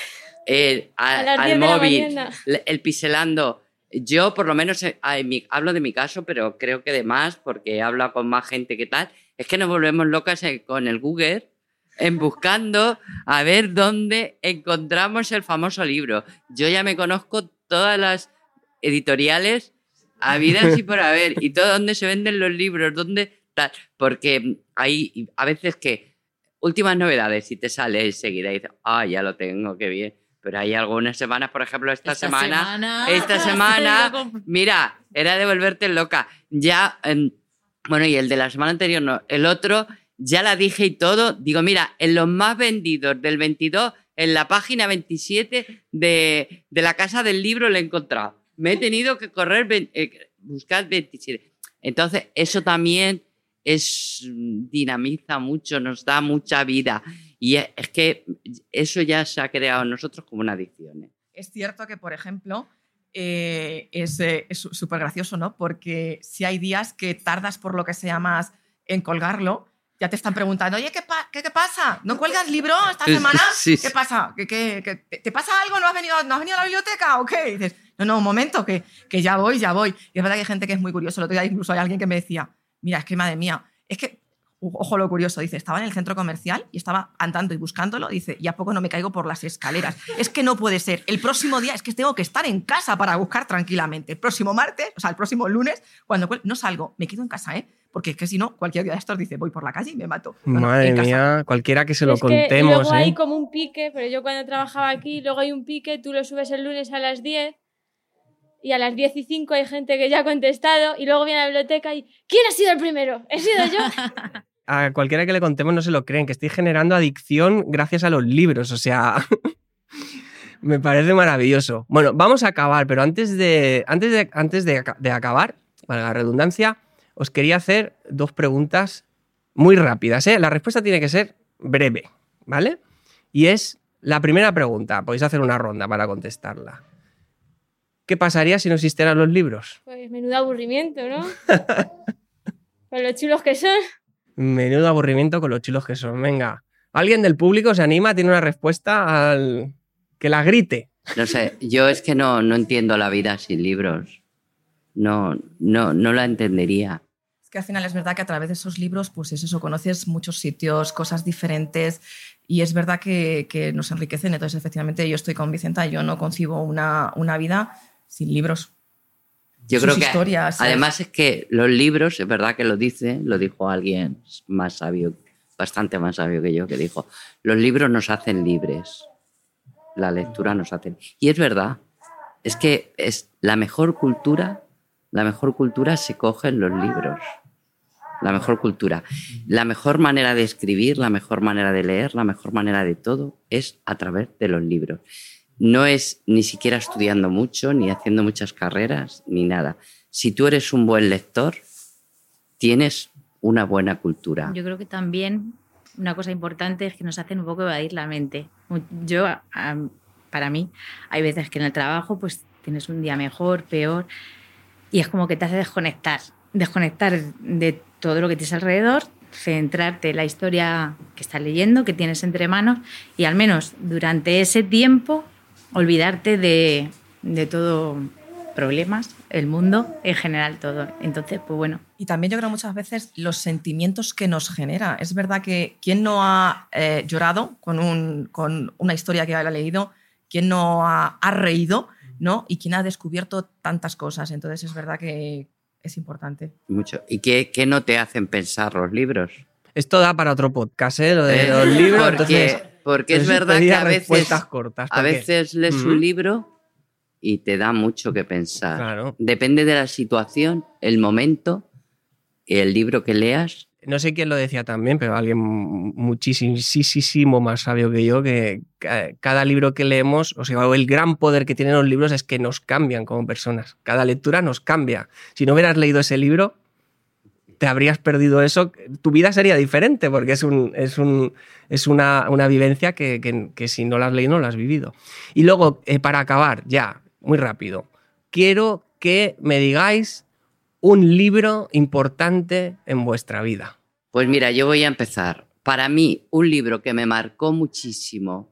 al móvil, el Pixelando, yo por lo menos hablo de mi caso, pero creo que de más, porque he hablado con más gente que tal, es que nos volvemos locas con el Google, buscando a ver dónde encontramos el famoso libro. Yo ya me conozco todas las editoriales habidas y por haber, y todo dónde se venden los libros, dónde tal, porque hay a veces que últimas novedades y te sale enseguida y dices, ya lo tengo, qué bien. Pero hay algunas semanas, por ejemplo, esta semana, mira, era de volverte loca. Ya, bueno, y el de la semana anterior no, el otro ya la dije y todo. Digo, mira, en los más vendidos del 22, en la página 27 de la Casa del Libro lo he encontrado. Me he tenido que correr, buscar 27. Entonces, eso también dinamiza mucho, nos da mucha vida. Y es que eso ya se ha creado en nosotros como una adicción. Es cierto que, por ejemplo, es súper gracioso, ¿no? Porque si hay días que tardas por lo que sea más en colgarlo, ya te están preguntando, oye, ¿qué pasa? ¿No cuelgas libro esta semana? Sí. ¿Qué pasa? ¿Te pasa algo? ¿No has venido a la biblioteca o qué? Y dices, no, un momento, que ya voy. Y es verdad que hay gente que es muy curiosa. El otro día incluso hay alguien que me decía, mira, es que madre mía, es que, ojo lo curioso, dice, estaba en el centro comercial y estaba andando y buscándolo, dice, y a poco no me caigo por las escaleras. Es que no puede ser. El próximo día es que tengo que estar en casa para buscar tranquilamente. El próximo martes, o sea, el próximo lunes, cuando no salgo, me quedo en casa, porque es que si no, cualquier día de estos dice, voy por la calle y me mato. Madre mía, cualquiera que se lo contemos. Y luego hay como un pique, pero yo cuando trabajaba aquí, luego hay un pique, tú lo subes el lunes a las 10 y a las 10:05 hay gente que ya ha contestado y luego viene a la biblioteca y ¿quién ha sido el primero? ¿He sido yo? A cualquiera que le contemos no se lo creen, que estoy generando adicción gracias a los libros, o sea, me parece maravilloso. Bueno, vamos a acabar, pero antes de acabar, para la redundancia, os quería hacer 2 preguntas muy rápidas, ¿eh? La respuesta tiene que ser breve, ¿vale? Y es la primera pregunta, podéis hacer una ronda para contestarla. ¿Qué pasaría si no existieran los libros? Pues menudo aburrimiento, ¿no? Con lo chulos que son. Menudo aburrimiento con los chulos que son. Venga, ¿alguien del público se anima? ¿Tiene una respuesta? Que la grite. No sé, yo es que no entiendo la vida sin libros. No la entendería. Es que al final es verdad que a través de esos libros, pues es eso, conoces muchos sitios, cosas diferentes, y es verdad que nos enriquecen. Entonces, efectivamente, yo estoy con Vicenta, yo no concibo una vida sin libros. Yo Sus creo que historias, además es que los libros, es verdad que lo dijo alguien más sabio, bastante más sabio que yo, que dijo, los libros nos hacen libres, la lectura nos hace... Y es verdad, es que es la mejor cultura se coge en los libros. La mejor cultura. La mejor manera de escribir, la mejor manera de leer, la mejor manera de todo es a través de los libros. No es ni siquiera estudiando mucho, ni haciendo muchas carreras, ni nada. Si tú eres un buen lector, tienes una buena cultura. Yo creo que también una cosa importante es que nos hacen un poco evadir la mente. Para mí, hay veces que en el trabajo pues tienes un día mejor, peor, y es como que te hace desconectar de todo lo que tienes alrededor, centrarte en la historia que estás leyendo, que tienes entre manos, y al menos durante ese tiempo olvidarte de todo, problemas, el mundo, en general todo. Entonces, pues bueno. Y también yo creo muchas veces los sentimientos que nos genera. Es verdad que ¿quién no ha llorado con una historia que haya leído? ¿Quién no ha reído? ¿No? Y quién ha descubierto tantas cosas. Entonces es verdad que es importante. Mucho. ¿Y qué no te hacen pensar los libros? Esto da para otro podcast, ¿eh? Lo de los libros. Porque es verdad que a veces lees un libro y te da mucho que pensar. Claro. Depende de la situación, el momento, el libro que leas. No sé quién lo decía también, pero alguien muchísimo más sabio que yo, que cada libro que leemos, o sea, el gran poder que tienen los libros es que nos cambian como personas. Cada lectura nos cambia. Si no hubieras leído ese libro, te habrías perdido eso. Tu vida sería diferente, porque es una vivencia que si no la has leído, no la has vivido. Y luego, para acabar, ya, muy rápido, quiero que me digáis un libro importante en vuestra vida. Pues mira, yo voy a empezar. Para mí, un libro que me marcó muchísimo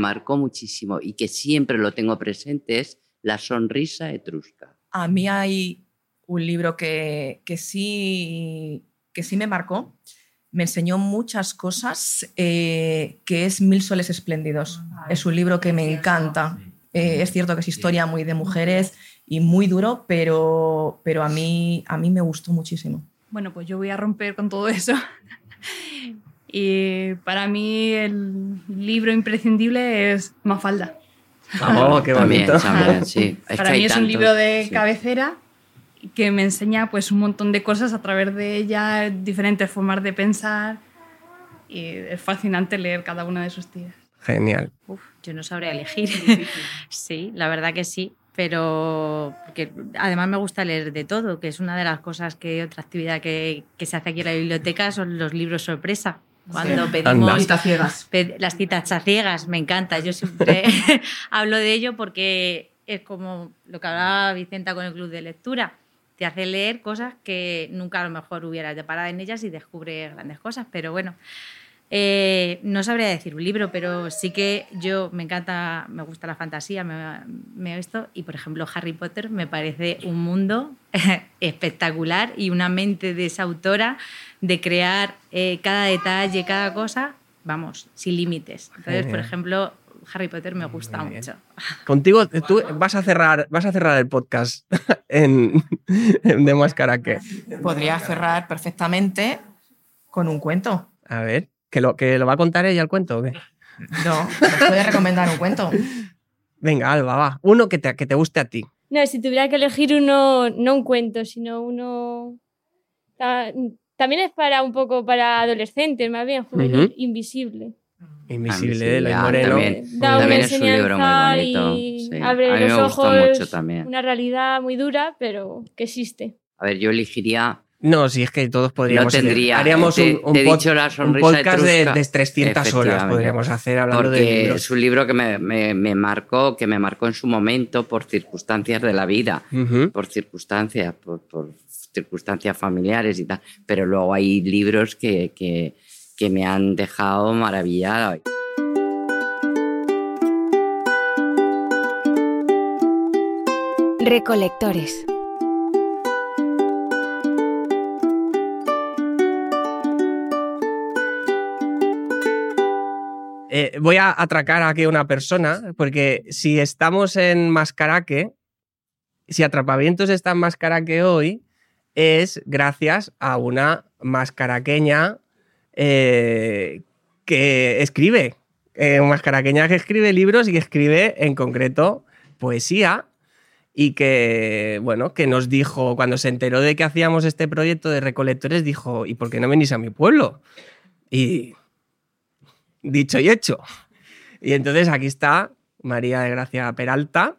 y que siempre lo tengo presente es La sonrisa etrusca. A mí hay un libro que sí me marcó, me enseñó muchas cosas, que es Mil soles espléndidos. Es un libro que me encanta. Es cierto que es historia muy de mujeres y muy duro, pero a mí me gustó muchísimo. Bueno, pues yo voy a romper con todo eso. Y para mí el libro imprescindible es Mafalda. ¡Oh, qué bonito! También, sí. Para mí es un libro de cabecera que me enseña pues un montón de cosas a través de ella, diferentes formas de pensar, y es fascinante leer cada una de sus tiras. Genial. Yo no sabría elegir. Sí, la verdad que sí, pero porque además me gusta leer de todo, que es una de las cosas otra actividad que se hace aquí en la biblioteca son los libros sorpresa. Cuando pedimos citas ciegas. Las citas a ciegas, me encanta. Yo siempre hablo de ello porque es como lo que hablaba Vicenta con el club de lectura. Te hace leer cosas que nunca a lo mejor hubieras deparado en ellas y descubres grandes cosas. Pero bueno, no sabría decir un libro, pero sí que me gusta la fantasía, me he visto, y por ejemplo Harry Potter me parece un mundo espectacular y una mente de esa autora de crear cada detalle, cada cosa, vamos, sin límites. Entonces, por ejemplo, Harry Potter me gusta mucho. Contigo, tú vas a cerrar el podcast de Mascaraque. Podría cerrar perfectamente con un cuento. A ver, ¿que lo va a contar ella el cuento o qué? No, ¿me puedes recomendar un cuento? Venga, Alba, va. Uno que te guste a ti. No, si tuviera que elegir uno, no un cuento, sino uno... También es un poco para adolescentes, más bien, juvenil, Invisible. Invisible, de Eloy Moreno. También es un libro muy bonito. Y sí. abre A mí los me gustó ojos, mucho también. una realidad muy dura, pero que existe. A ver, yo elegiría No, si es que todos podríamos... No tendría. Haríamos un podcast de 300 horas podríamos hacer hablando de libros. Es un libro que me marcó en su momento por circunstancias de la vida, por circunstancias familiares y tal. Pero luego hay libros que me han dejado maravillada. Recolectores. Voy a atracar aquí a una persona, porque si estamos en Mascaraque, si Atrapavientos está en Mascaraque hoy, es gracias a una mascaraqueña que escribe. Mascaraqueña que escribe libros y que escribe en concreto poesía. Y que, bueno, que nos dijo, cuando se enteró de que hacíamos este proyecto de recolectores, dijo, ¿y por qué no venís a mi pueblo? Y dicho y hecho. Y entonces aquí está María de Gracia Peralta,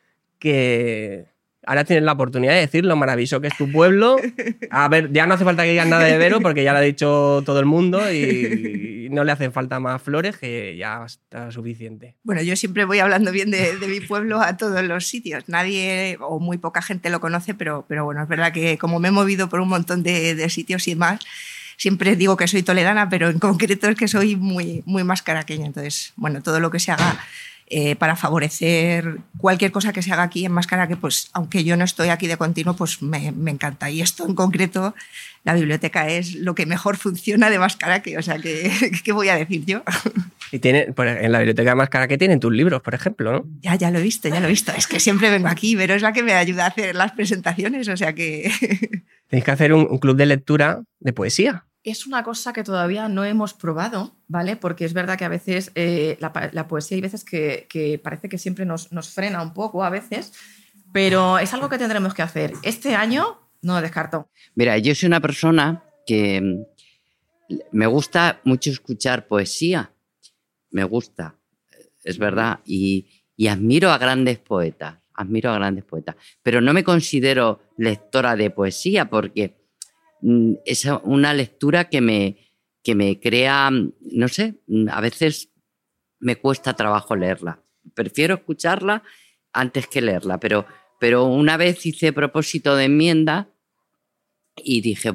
que ahora tienes la oportunidad de decir lo maravilloso que es tu pueblo. A ver, ya no hace falta que digas nada de Vero, porque ya lo ha dicho todo el mundo y no le hacen falta más flores, que ya está suficiente. Bueno, yo siempre voy hablando bien de mi pueblo a todos los sitios. Nadie o muy poca gente lo conoce, pero bueno, es verdad que como me he movido por un montón de sitios y más, siempre digo que soy toledana, pero en concreto es que soy muy, muy mascaraqueña. Entonces, bueno, todo lo que se haga para favorecer cualquier cosa que se haga aquí en Mascaraque, pues aunque yo no estoy aquí de continuo, pues me encanta. Y esto en concreto, la biblioteca es lo que mejor funciona de Mascaraque, o sea, ¿qué voy a decir yo? Y en la biblioteca de Mascaraque tienen tus libros, por ejemplo, ¿no? Ya lo he visto. Es que siempre vengo aquí, pero es la que me ayuda a hacer las presentaciones, o sea que... Tenéis que hacer un club de lectura de poesía. Es una cosa que todavía no hemos probado, ¿vale? Porque es verdad que a veces la poesía hay veces que parece que siempre nos frena un poco a veces, pero es algo que tendremos que hacer. Este año no lo descarto. Mira, yo soy una persona que me gusta mucho escuchar poesía. Me gusta, es verdad, y admiro a grandes poetas, pero no me considero lectora de poesía porque es una lectura que me crea, no sé, a veces me cuesta trabajo leerla. Prefiero escucharla antes que leerla, pero una vez hice propósito de enmienda y dije,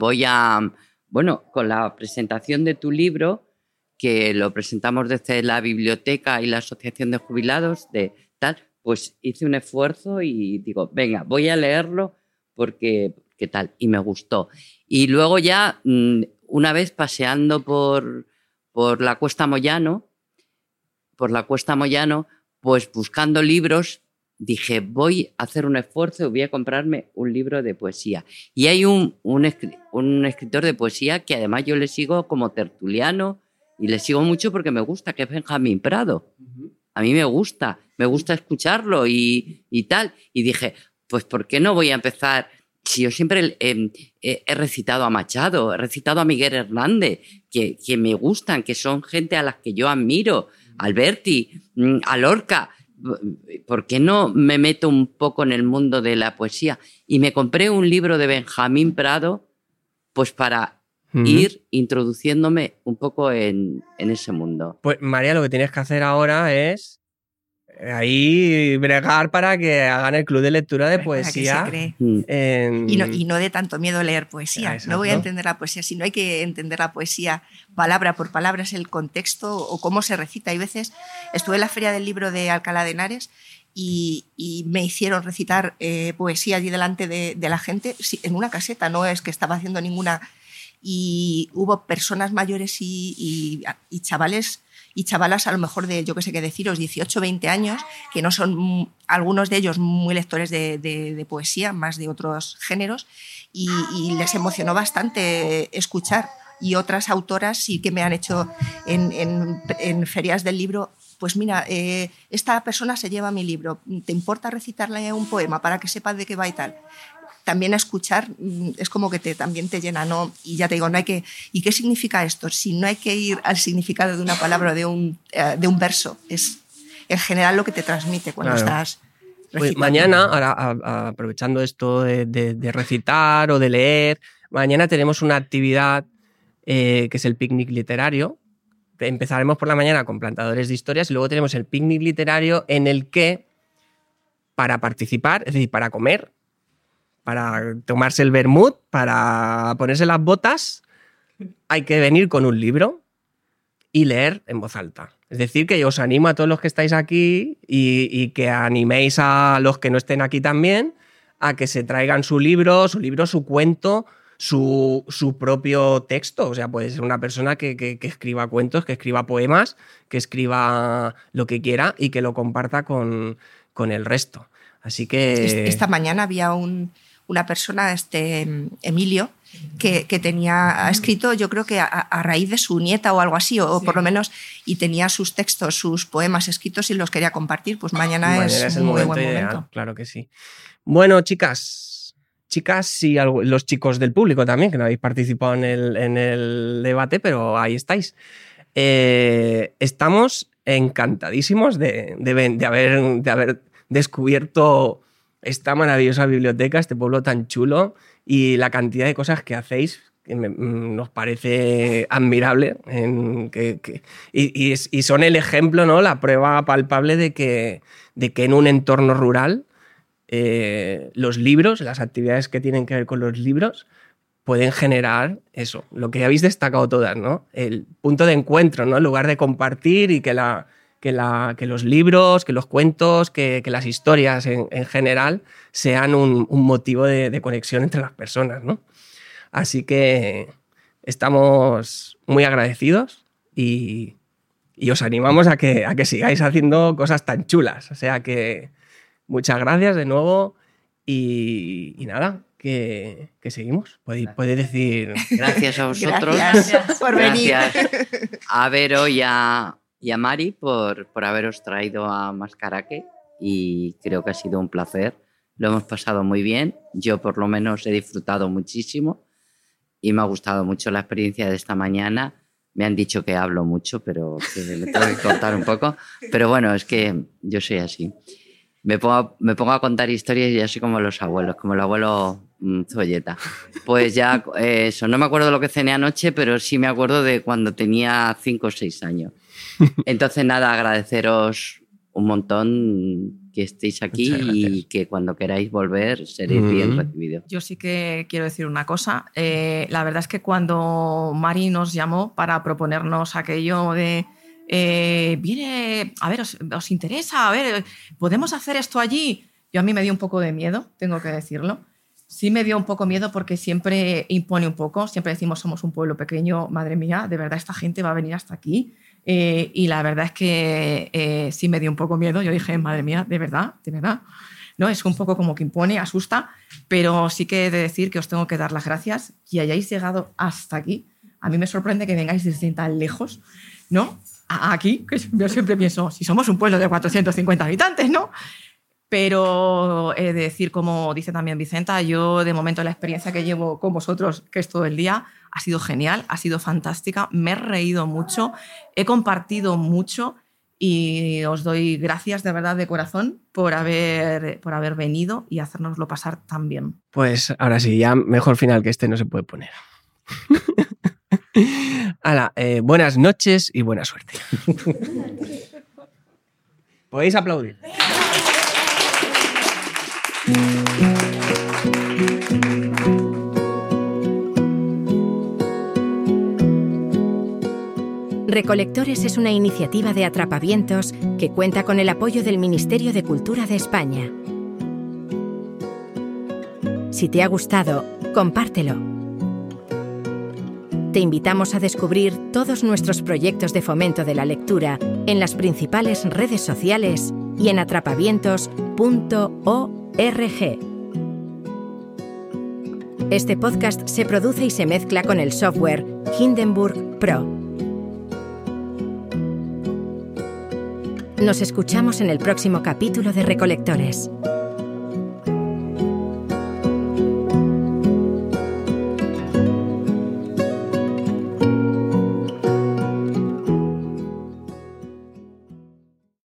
con la presentación de tu libro, que lo presentamos desde la biblioteca y la Asociación de Jubilados, pues hice un esfuerzo y digo, venga, voy a leerlo porque ¿qué tal? Y me gustó. Y luego ya, una vez paseando por la Cuesta Moyano, pues buscando libros, dije, voy a hacer un esfuerzo y voy a comprarme un libro de poesía. Y hay un escritor de poesía que además yo le sigo como tertuliano y le sigo mucho porque me gusta, que es Benjamín Prado. A mí me gusta escucharlo y tal. Y dije, pues ¿por qué no voy a empezar? Si yo siempre he recitado a Machado, he recitado a Miguel Hernández, que me gustan, que son gente a las que yo admiro, Alberti, a Lorca. ¿Por qué no me meto un poco en el mundo de la poesía? Y me compré un libro de Benjamín Prado, pues para ir introduciéndome un poco en ese mundo. Pues María, lo que tienes que hacer ahora es ahí bregar para que hagan el club de lectura de poesía. Para que se cree. Y no de tanto miedo leer poesía. Exacto. No voy a entender la poesía, sino hay que entender la poesía palabra por palabra, es el contexto o cómo se recita. Hay veces, estuve en la Feria del Libro de Alcalá de Henares y me hicieron recitar poesía allí delante de la gente, en una caseta, no es que estaba haciendo ninguna. Y hubo personas mayores y chavales y chavalas a lo mejor de, yo qué sé qué deciros, 18, 20 años, que no son algunos de ellos muy lectores de poesía, más de otros géneros, y les emocionó bastante escuchar. Y otras autoras sí que me han hecho en ferias del libro, pues mira, esta persona se lleva mi libro, ¿te importa recitarle un poema para que sepas de qué va y tal? También escuchar es como que también te llena, ¿no? Y ya te digo, no hay que... ¿Y qué significa esto? Si no hay que ir al significado de una palabra o de un verso, es en general lo que te transmite cuando estás recitando. Pues mañana, ahora, aprovechando esto de recitar o de leer, Mañana tenemos una actividad que es el picnic literario. Empezaremos por la mañana con plantadores de historias y luego tenemos el picnic literario en el que, para participar, es decir, para comer, para tomarse el vermut, para ponerse las botas, hay que venir con un libro y leer en voz alta. Es decir, que yo os animo a todos los que estáis aquí y que animéis a los que no estén aquí también a que se traigan su libro, su cuento, su propio texto. O sea, puede ser una persona que escriba cuentos, que escriba poemas, que escriba lo que quiera y que lo comparta con el resto. Así que... Esta mañana había una persona, Emilio, que ha escrito, yo creo que a raíz de su nieta o algo así, o por lo menos, y tenía sus textos, sus poemas escritos y los quería compartir. Pues mañana es el un muy momento buen ideal, momento. claro que sí. Bueno, chicas y los chicos del público también, que no habéis participado en el debate, pero ahí estáis. Estamos encantadísimos de haber descubierto esta maravillosa biblioteca, este pueblo tan chulo y la cantidad de cosas que hacéis que nos parece admirable y son el ejemplo, ¿no? La prueba palpable de que en un entorno rural los libros, las actividades que tienen que ver con los libros pueden generar eso, lo que habéis destacado todas, ¿no? El punto de encuentro, ¿no? El lugar de compartir y que los libros, que los cuentos, que las historias en general sean un motivo de conexión entre las personas, ¿no? Así que estamos muy agradecidos y os animamos a que sigáis haciendo cosas tan chulas. O sea que muchas gracias de nuevo y nada, que seguimos. Podéis decir... Gracias a vosotros. Gracias por venir. Gracias a Vero y a Mari por haberos traído a Mascaraque y creo que ha sido un placer. Lo hemos pasado muy bien. Yo por lo menos he disfrutado muchísimo y me ha gustado mucho la experiencia de esta mañana. Me han dicho que hablo mucho, pero que me tengo que cortar un poco. Pero bueno, es que yo soy así. Me pongo a contar historias y ya soy como los abuelos, como el abuelo Zolleta. Pues ya eso, no me acuerdo de lo que cené anoche, pero sí me acuerdo de cuando tenía 5 o 6 años. Entonces nada, agradeceros un montón que estéis aquí y que cuando queráis volver seréis bien recibidos. Yo sí que quiero decir una cosa. La verdad es que cuando Mari nos llamó para proponernos aquello de viene, a ver, os interesa, a ver, ¿podemos hacer esto allí? Yo a mí me dio un poco de miedo, tengo que decirlo. Sí me dio un poco miedo porque siempre impone un poco, siempre decimos somos un pueblo pequeño, madre mía, de verdad esta gente va a venir hasta aquí. Y la verdad es que sí me dio un poco miedo. Yo dije, madre mía, de verdad, ¿no? Es un poco como que impone, asusta, pero sí que he de decir que os tengo que dar las gracias y hayáis llegado hasta aquí. A mí me sorprende que vengáis desde tan lejos, ¿no? Aquí, que yo siempre pienso, si somos un pueblo de 450 habitantes, ¿no? Pero he de decir, como dice también Vicenta, yo de momento la experiencia que llevo con vosotros, que es todo el día, ha sido genial, ha sido fantástica, me he reído mucho, he compartido mucho y os doy gracias de verdad de corazón por haber venido y hacérnoslo pasar tan bien. Pues ahora sí, ya mejor final que este no se puede poner. Hala, buenas noches y buena suerte. Podéis aplaudir. Recolectores es una iniciativa de Atrapavientos que cuenta con el apoyo del Ministerio de Cultura de España. Si te ha gustado, compártelo. Te invitamos a descubrir todos nuestros proyectos de fomento de la lectura en las principales redes sociales y en atrapavientos.org. Este podcast se produce y se mezcla con el software Hindenburg Pro. Nos escuchamos en el próximo capítulo de Recolectores.